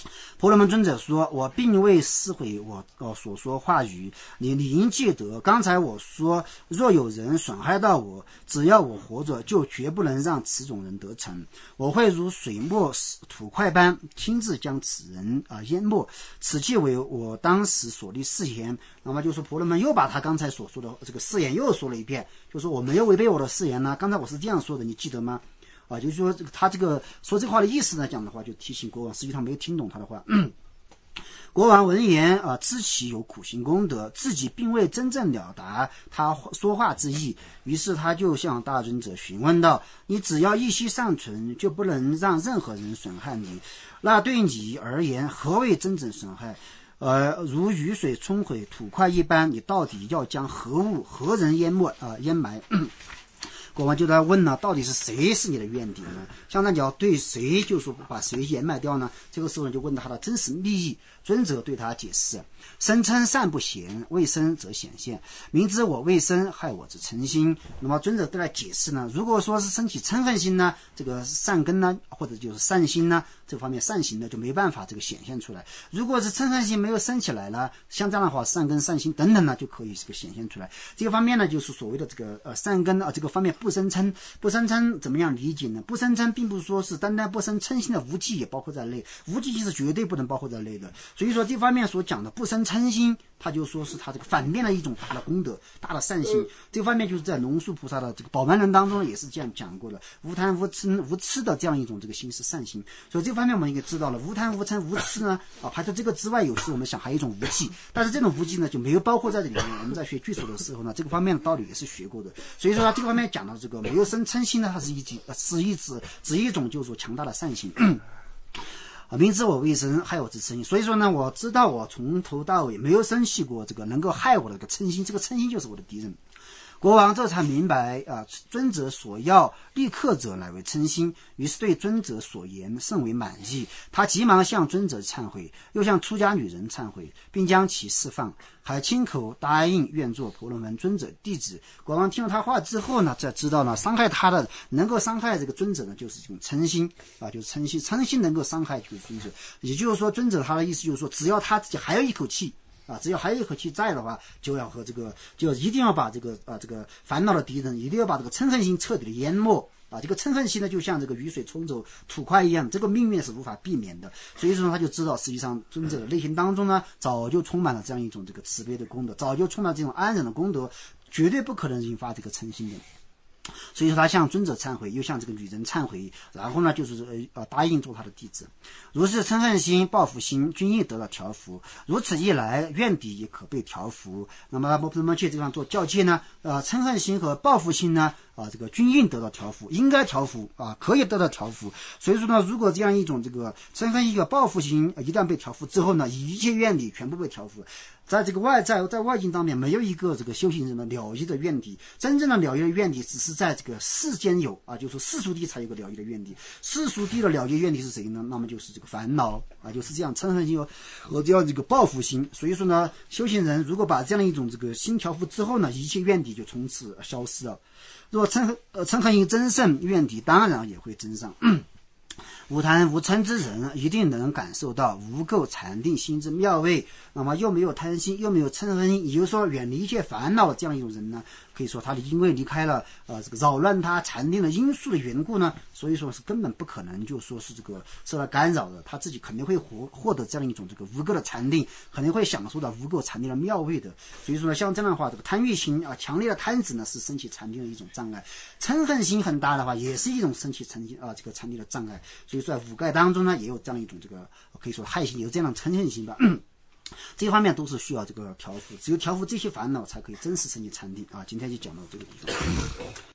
婆罗门尊者说，我并未撕毁我、呃、所说话语，你理应记得，刚才我说，若有人损害到我，只要我活着，就绝不能让此种人得逞，我会如水没土块般亲自将此人、呃、淹没，此即为我当时所立誓言。那么就是婆罗门又把他刚才所说的这个誓言又说了一遍，就说我没有违背我的誓言呢，刚才我是这样说的，你记得吗？啊，就是说他这个说这话的意思呢，讲的话就提醒国王，实际上没有听懂他的话。嗯、国王闻言啊，知其有苦行功德，自己并未真正了达他说话之意，于是他就向大尊者询问道：你只要一息尚存，就不能让任何人损害你，那对你而言，何谓真正损害？呃，如雨水冲毁土块一般，你到底要将何物、何人淹没啊、呃、淹埋？嗯国王就在问呢，到底是谁是你的怨敌呢？像那你要对谁就说把谁掩埋掉呢？这个时候呢，就问他的真实利益。尊者对他解释：声称善不贤，未生则显现，明知我未生，害我之嗔心。那么尊者对他解释呢，如果说是升起嗔恨心呢，这个善根呢，或者就是善心呢，这方面善行呢就没办法这个显现出来。如果是嗔恨心没有升起来了，像这样的话，善根善心等等呢就可以这个显现出来。这个方面呢，就是所谓的这个呃善根啊，这个方面不生嗔，不生嗔怎么样理解呢？不生嗔并不是说是单单不生嗔心的无记也包括在内，无记是绝对不能包括在内的。所以说这方面所讲的不生嗔心，他就说是他这个反面的一种大的功德、大的善心。这方面就是在龙树菩萨的这个宝鬘论当中也是这样讲过的，无贪无嗔无痴的这样一种这个心是善心。所以这方面我们应该知道了，无贪无嗔无痴呢，啊，排除这个之外，有时我们想还有一种无记，但是这种无记呢就没有包括在这里面。我们在学句首的时候呢，这个方面的道理也是学过的。所以说这个方面讲到这个没有生嗔心呢，它是一指是一指指一种就是说强大的善心。啊，明知我未生，害我之嗔心。所以说呢，我知道我从头到尾没有生起过这个能够害我的这个嗔心，这个嗔心就是我的敌人。国王这才明白啊，尊者所要立刻者乃为嗔心，于是对尊者所言甚为满意。他急忙向尊者忏悔，又向出家女人忏悔，并将其释放，还亲口答应愿做婆罗门尊者弟子。国王听了他话之后呢，才知道呢，伤害他的能够伤害这个尊者呢，就是这种嗔心啊，就是嗔心，嗔心能够伤害就是尊者。也就是说，尊者他的意思就是说，只要他自己还有一口气。啊，只要还有一口气在的话，就要和这个，就一定要把这个啊这个烦恼的敌人，一定要把这个嗔恨心彻底的淹没啊！这个嗔恨心呢，就像这个雨水冲走土块一样，这个命运是无法避免的。所以说，他就知道，实际上尊者的内心当中呢，早就充满了这样一种这个慈悲的功德，早就充满了这种安忍的功德，绝对不可能引发这个嗔心的。所以说他向尊者忏悔，又向这个女人忏悔，然后呢就是呃答应做他的弟子。如是嗔恨心、报复心均亦得到调伏，如此一来，怨敌也可被调伏。那么我们去这样做教诫呢？呃，嗔恨心和报复心呢？啊，这个均应得到调伏，应该调伏啊，可以得到调伏。所以说呢，如果这样一种这个嗔恨一个报复心一旦被调伏之后呢，一切怨敌全部被调伏。在这个外在在外境当面，没有一个这个修行人的了义的怨敌，真正的了义的怨敌只是在这个世间有啊，就是世俗地才有个了义的怨敌。世俗地的了义怨敌是谁呢？那么就是这个烦恼啊，就是这样嗔恨心和这样这个报复心。所以说呢，修行人如果把这样一种这个心调伏之后呢，一切怨敌就从此消失了。若嗔恨呃嗔恨心增盛，怨敌当然也会增上。无贪无嗔之人一定能感受到无垢禅定心之妙味。那么又没有贪心，又没有嗔恨心，也就是说远离一切烦恼这样一种人呢，可以说他因为离开了呃这个扰乱他禅定的因素的缘故呢，所以说是根本不可能就说是这个受到干扰的，他自己肯定会获获得这样一种这个无垢的禅定，肯定会享受到无垢禅定的妙味的。所以说呢，像这样的话，这个贪欲心啊，强烈的贪执呢是升起禅定的一种障碍，嗔恨心很大的话，也是一种升起禅定啊这个禅定的障碍。所以说在五盖当中呢，也有这样一种这个可以说害心，有这样的嗔恨心吧。这方面都是需要这个调伏，只有调伏这些烦恼，才可以真实升起禅定啊。今天就讲到这个地方。